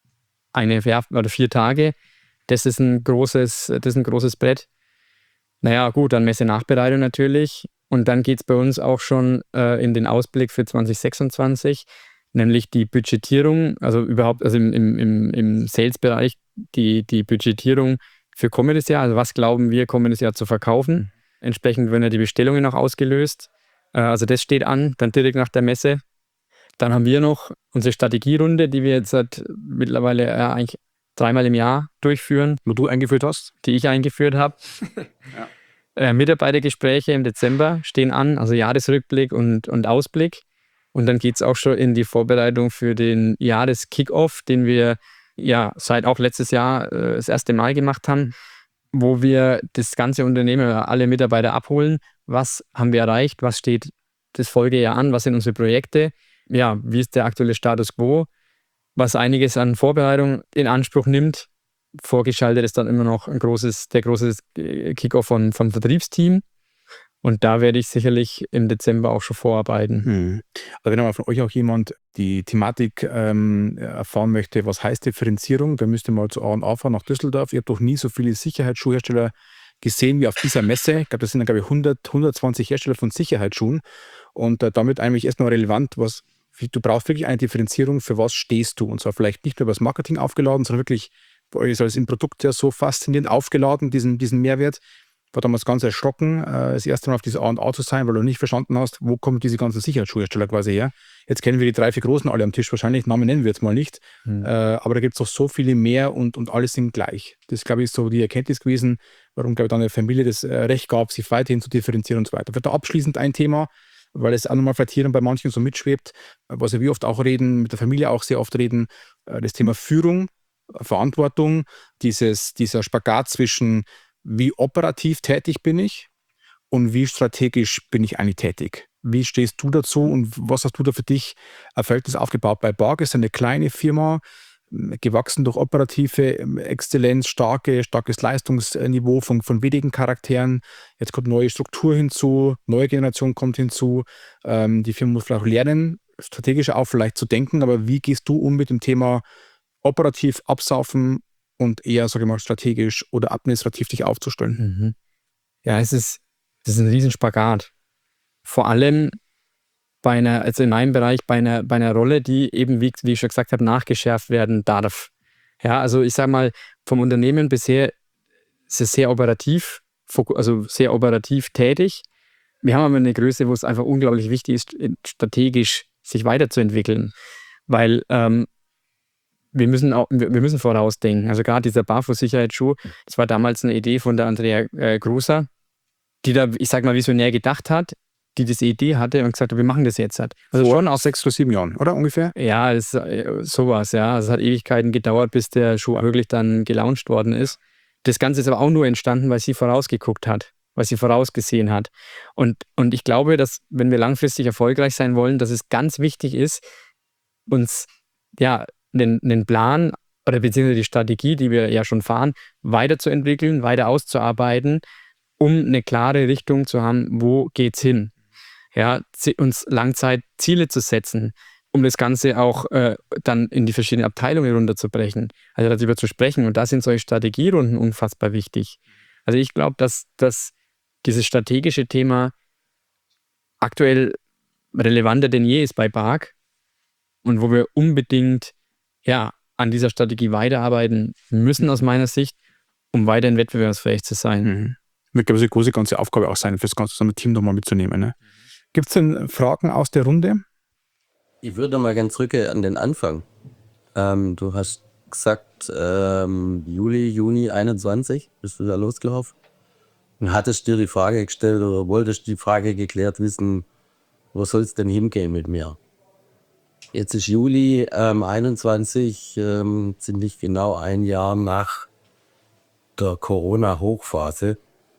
4 Tage. Das ist ein großes Brett. Naja, gut, dann Messe-Nachbereitung natürlich. Und dann geht es bei uns auch schon in den Ausblick für 2026, nämlich die Budgetierung, also überhaupt, also im Sales-Bereich, die Budgetierung für kommendes Jahr. Also was glauben wir, kommendes Jahr zu verkaufen? Entsprechend werden ja die Bestellungen auch ausgelöst. Also das steht an, dann direkt nach der Messe. Dann haben wir noch unsere Strategierunde, die wir jetzt seit mittlerweile eigentlich 3-mal im Jahr durchführen. Wo du eingeführt hast? Die ich eingeführt habe. Ja. Mitarbeitergespräche im Dezember stehen an, also Jahresrückblick und Ausblick. Und dann geht es auch schon in die Vorbereitung für den Jahres-Kick-Off, den wir ja seit auch letztes Jahr das erste Mal gemacht haben, wo wir das ganze Unternehmen, alle Mitarbeiter abholen. Was haben wir erreicht? Was steht das Folgejahr an? Was sind unsere Projekte? Ja, wie ist der aktuelle Status quo? Was einiges an Vorbereitung in Anspruch nimmt. Vorgeschaltet ist dann immer noch der große Kickoff vom Vertriebsteam. Und da werde ich sicherlich im Dezember auch schon vorarbeiten. Also wenn aber von euch auch jemand die Thematik erfahren möchte, was heißt Differenzierung, dann müsst ihr mal zu A&A fahren nach Düsseldorf. Ihr habt doch nie so viele Sicherheitsschuhhersteller gesehen wie auf dieser Messe. Ich glaube, das sind dann, glaube ich, 120 Hersteller von Sicherheitsschuhen. Und damit eigentlich erstmal relevant, du brauchst wirklich eine Differenzierung, für was stehst du. Und zwar vielleicht nicht nur über das Marketing aufgeladen, sondern wirklich, bei euch ist alles im Produkt ja so faszinierend aufgeladen, diesen Mehrwert. war damals ganz erschrocken, das erste Mal auf dieser A&A zu sein, weil du nicht verstanden hast, wo kommen diese ganzen Sicherheitsschuhhersteller quasi her. Jetzt kennen wir die 3, 4 Großen alle am Tisch wahrscheinlich, Namen nennen wir jetzt mal nicht, aber da gibt es doch so viele mehr und alle sind gleich. Das, glaube ich, ist so die Erkenntnis gewesen, warum, glaube ich, dann der Familie das Recht gab, sich weiterhin zu differenzieren und so weiter. Wird da abschließend ein Thema, weil es auch nochmal vielleicht hier bei manchen so mitschwebt, was wir oft auch reden, mit der Familie auch sehr oft reden, das Thema Führung, Verantwortung, dieser Spagat zwischen wie operativ tätig bin ich und wie strategisch bin ich eigentlich tätig. Wie stehst du dazu und was hast du da für dich ein Verhältnis aufgebaut? Bei BARC ist eine kleine Firma, gewachsen durch operative Exzellenz, starkes Leistungsniveau von wenigen Charakteren. Jetzt kommt neue Struktur hinzu, neue Generation kommt hinzu. Die Firma muss vielleicht auch lernen, strategisch auch vielleicht zu denken, aber wie gehst du um mit dem Thema operativ absaufen und eher, sage ich mal, strategisch oder administrativ dich aufzustellen? Ja, das ist ein Riesenspagat. Vor allem also in meinem Bereich, bei einer Rolle, die eben, wie ich schon gesagt habe, nachgeschärft werden darf. Ja, also ich sage mal, vom Unternehmen bisher ist es sehr operativ, also sehr operativ tätig. Wir haben aber eine Größe, wo es einfach unglaublich wichtig ist, strategisch sich weiterzuentwickeln, weil wir müssen vorausdenken. Also gerade dieser Barfuß-Sicherheitsschuh, das war damals eine Idee von der Andrea Großer, die da, ich sag mal, visionär gedacht hat, die diese Idee hatte und gesagt hat, wir machen das jetzt. Also schon aus 6 bis 7 Jahren, oder ungefähr? Ja, sowas, ja. Also es hat Ewigkeiten gedauert, bis der Schuh wirklich dann gelauncht worden ist. Das Ganze ist aber auch nur entstanden, weil sie vorausgeguckt hat, weil sie vorausgesehen hat. Und ich glaube, dass, wenn wir langfristig erfolgreich sein wollen, dass es ganz wichtig ist, uns einen Plan oder beziehungsweise die Strategie, die wir ja schon fahren, weiterzuentwickeln, weiter auszuarbeiten, um eine klare Richtung zu haben, wo geht's hin. Ja, uns Langzeitziele zu setzen, um das Ganze auch dann in die verschiedenen Abteilungen runterzubrechen, also darüber zu sprechen. Und da sind solche Strategierunden unfassbar wichtig. Also ich glaube, dass dieses strategische Thema aktuell relevanter denn je ist bei BARC und wo wir unbedingt an dieser Strategie weiterarbeiten müssen aus meiner Sicht, um weiterhin wettbewerbsfähig zu sein. Wird, glaube ich, eine große ganze Aufgabe auch sein, für das ganze Team nochmal mitzunehmen. Ne? Gibt es denn Fragen aus der Runde? Ich würde mal ganz zurück an den Anfang. Du hast gesagt, Juni 21 bist du da losgelaufen und hattest dir die Frage gestellt oder wolltest die Frage geklärt wissen, wo soll es denn hingehen mit mir? Jetzt ist Juli 21, ziemlich genau ein Jahr nach der Corona-Hochphase.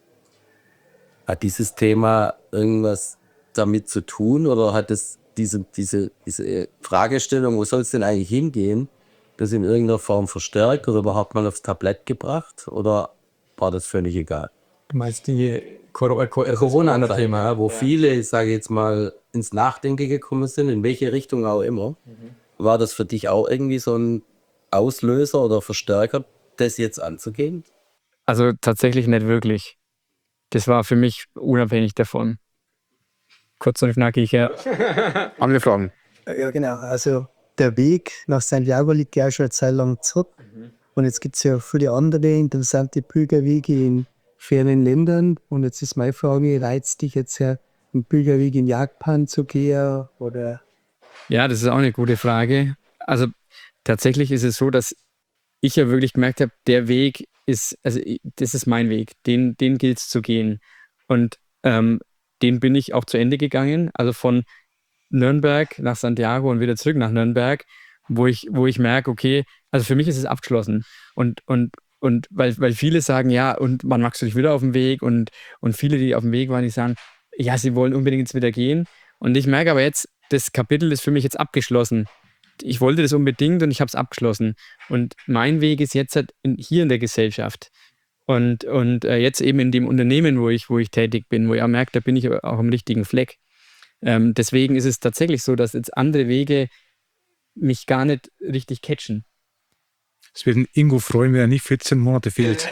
Hat dieses Thema irgendwas damit zu tun oder hat es diese Fragestellung, wo soll es denn eigentlich hingehen, das in irgendeiner Form verstärkt oder überhaupt mal aufs Tablett gebracht oder war das völlig egal? Du meinst die Corona-Thema, wo viele, ich sage jetzt mal, ins Nachdenken gekommen sind, in welche Richtung auch immer. War das für dich auch irgendwie so ein Auslöser oder Verstärker, das jetzt anzugehen? Also tatsächlich nicht wirklich. Das war für mich unabhängig davon. Kurz und knackig, ja. Andere Fragen? Ja, genau. Also der Weg nach Santiago liegt ja schon eine Zeit lang zurück. Und jetzt gibt es ja viele andere interessante Pilgerwege in fernen Ländern. Und jetzt ist meine Frage, reizt dich jetzt ja, einen Pilgerweg in Japan zu gehen? Oder? Ja, das ist auch eine gute Frage. Also tatsächlich ist es so, dass ich ja wirklich gemerkt habe, der Weg ist, also das ist mein Weg, den gilt es zu gehen. Und den bin ich auch zu Ende gegangen, also von Nürnberg nach Santiago und wieder zurück nach Nürnberg, wo ich merke, okay, also für mich ist es abgeschlossen. Und weil viele sagen, ja, und wann machst du dich wieder auf den Weg? Und viele, die auf dem Weg waren, die sagen, ja, sie wollen unbedingt jetzt wieder gehen. Und ich merke aber jetzt, das Kapitel ist für mich jetzt abgeschlossen. Ich wollte das unbedingt und ich habe es abgeschlossen. Und mein Weg ist jetzt halt hier in der Gesellschaft. Und jetzt eben in dem Unternehmen, wo ich tätig bin, wo ich auch merke, da bin ich auch am richtigen Fleck. Deswegen ist es tatsächlich so, dass jetzt andere Wege mich gar nicht richtig catchen. Es wird Ingo freuen, wenn er nicht 14 Monate fehlt.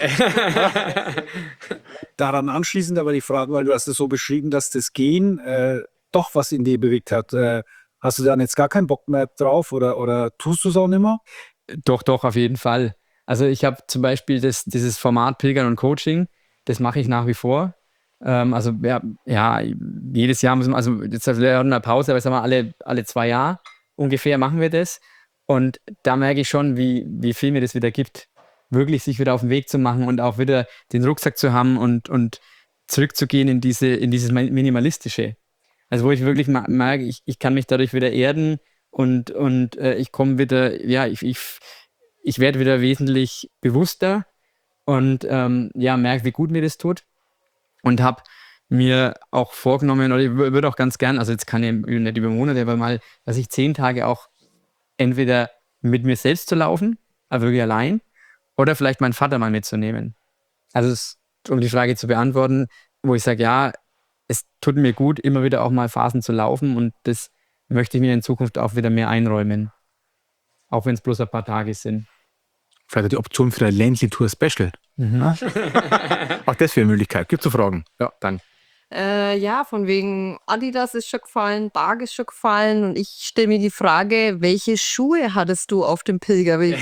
Daran anschließend aber die Frage, weil du hast es so beschrieben, dass das Gehen doch was in dir bewegt hat. Hast du dann jetzt gar keinen Bock mehr drauf oder tust du es auch nicht mehr? Doch, auf jeden Fall. Also ich habe zum Beispiel dieses Format Pilgern und Coaching, das mache ich nach wie vor. Also jedes Jahr müssen wir, also jetzt haben wir eine Pause, aber sagen wir alle 2 Jahre ungefähr machen wir das. Und da merke ich schon, wie viel mir das wieder gibt, wirklich sich wieder auf den Weg zu machen und auch wieder den Rucksack zu haben und zurückzugehen in dieses Minimalistische. Also wo ich wirklich merke, ich kann mich dadurch wieder erden und ich komme wieder, ich werde wieder wesentlich bewusster und merke, wie gut mir das tut. Und habe mir auch vorgenommen, oder ich würde auch ganz gern, also jetzt kann ich nicht über Monate, aber mal, dass ich 10 Tage auch entweder mit mir selbst zu laufen, aber wirklich allein, oder vielleicht meinen Vater mal mitzunehmen. Also um die Frage zu beantworten, wo ich sage, ja, es tut mir gut, immer wieder auch mal Phasen zu laufen und das möchte ich mir in Zukunft auch wieder mehr einräumen. Auch wenn es bloß ein paar Tage sind. Vielleicht die Option für eine Ländli-Tour Special. Auch das wäre eine Möglichkeit. Gibt es so Fragen? Ja, dann. Von wegen Adidas ist schon gefallen, Berg ist schon gefallen und ich stelle mir die Frage, welche Schuhe hattest du auf dem Pilgerweg?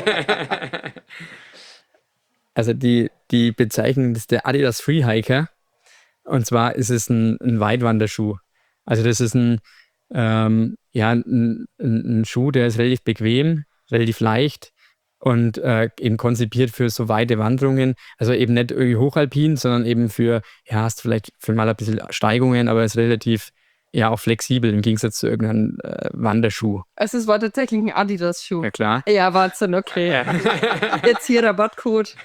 Also die Bezeichnung ist der Adidas Freehiker und zwar ist es ein Weitwanderschuh. Also das ist ein Schuh, der ist relativ bequem, relativ leicht und eben konzipiert für so weite Wanderungen. Also eben nicht irgendwie hochalpin, sondern eben hast vielleicht für mal ein bisschen Steigungen, aber ist relativ auch flexibel im Gegensatz zu irgendeinem Wanderschuh. Also es war tatsächlich ein Adidas-Schuh. Ja, klar. Ja, Wahnsinn, okay. Ja. Jetzt hier Rabattcode.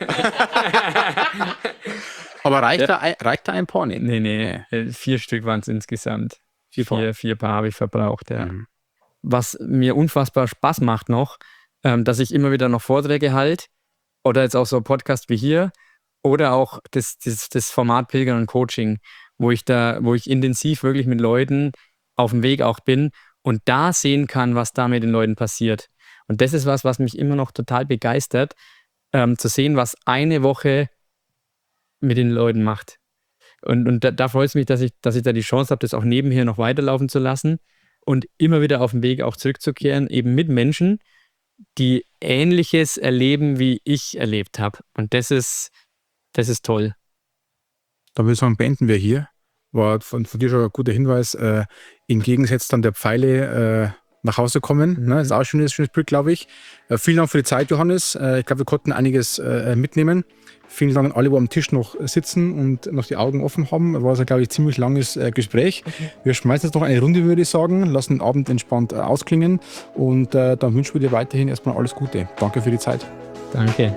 Aber reicht da ein paar nicht? Nee. 4 Stück waren es insgesamt. 4 Paar habe ich verbraucht, ja. Mhm. Was mir unfassbar Spaß macht noch, dass ich immer wieder noch Vorträge halte oder jetzt auch so ein Podcast wie hier oder auch das Format Pilgern und Coaching, wo ich intensiv wirklich mit Leuten auf dem Weg auch bin und da sehen kann, was da mit den Leuten passiert. Und das ist was mich immer noch total begeistert, zu sehen, was eine Woche mit den Leuten macht. Und da freut es mich, dass ich da die Chance habe, das auch nebenher noch weiterlaufen zu lassen und immer wieder auf dem Weg auch zurückzukehren, eben mit Menschen, die Ähnliches erleben, wie ich erlebt habe. Und das ist toll. Dann würde ich sagen, beenden wir hier. War von dir schon ein guter Hinweis. Im Gegensatz dann der Pfeile nach Hause kommen. Ne? Das ist auch ein schönes Bild, glaube ich. Vielen Dank für die Zeit, Johannes. Ich glaube, wir konnten einiges mitnehmen. Vielen Dank an alle, die am Tisch noch sitzen und noch die Augen offen haben. War es, glaube ich, ein ziemlich langes Gespräch. Okay. Wir schmeißen jetzt noch eine Runde, würde ich sagen, lassen den Abend entspannt ausklingen und dann wünschen wir dir weiterhin erstmal alles Gute. Danke für die Zeit. Danke.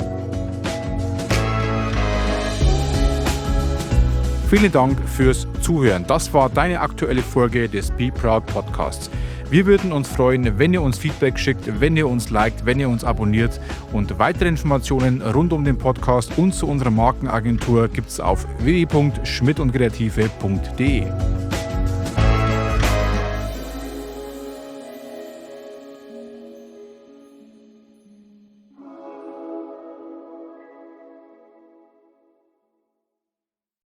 Vielen Dank fürs Zuhören. Das war deine aktuelle Folge des Be Proud Podcasts. Wir würden uns freuen, wenn ihr uns Feedback schickt, wenn ihr uns liked, wenn ihr uns abonniert. Und weitere Informationen rund um den Podcast und zu unserer Markenagentur gibt es auf www.schmidtundkreative.de.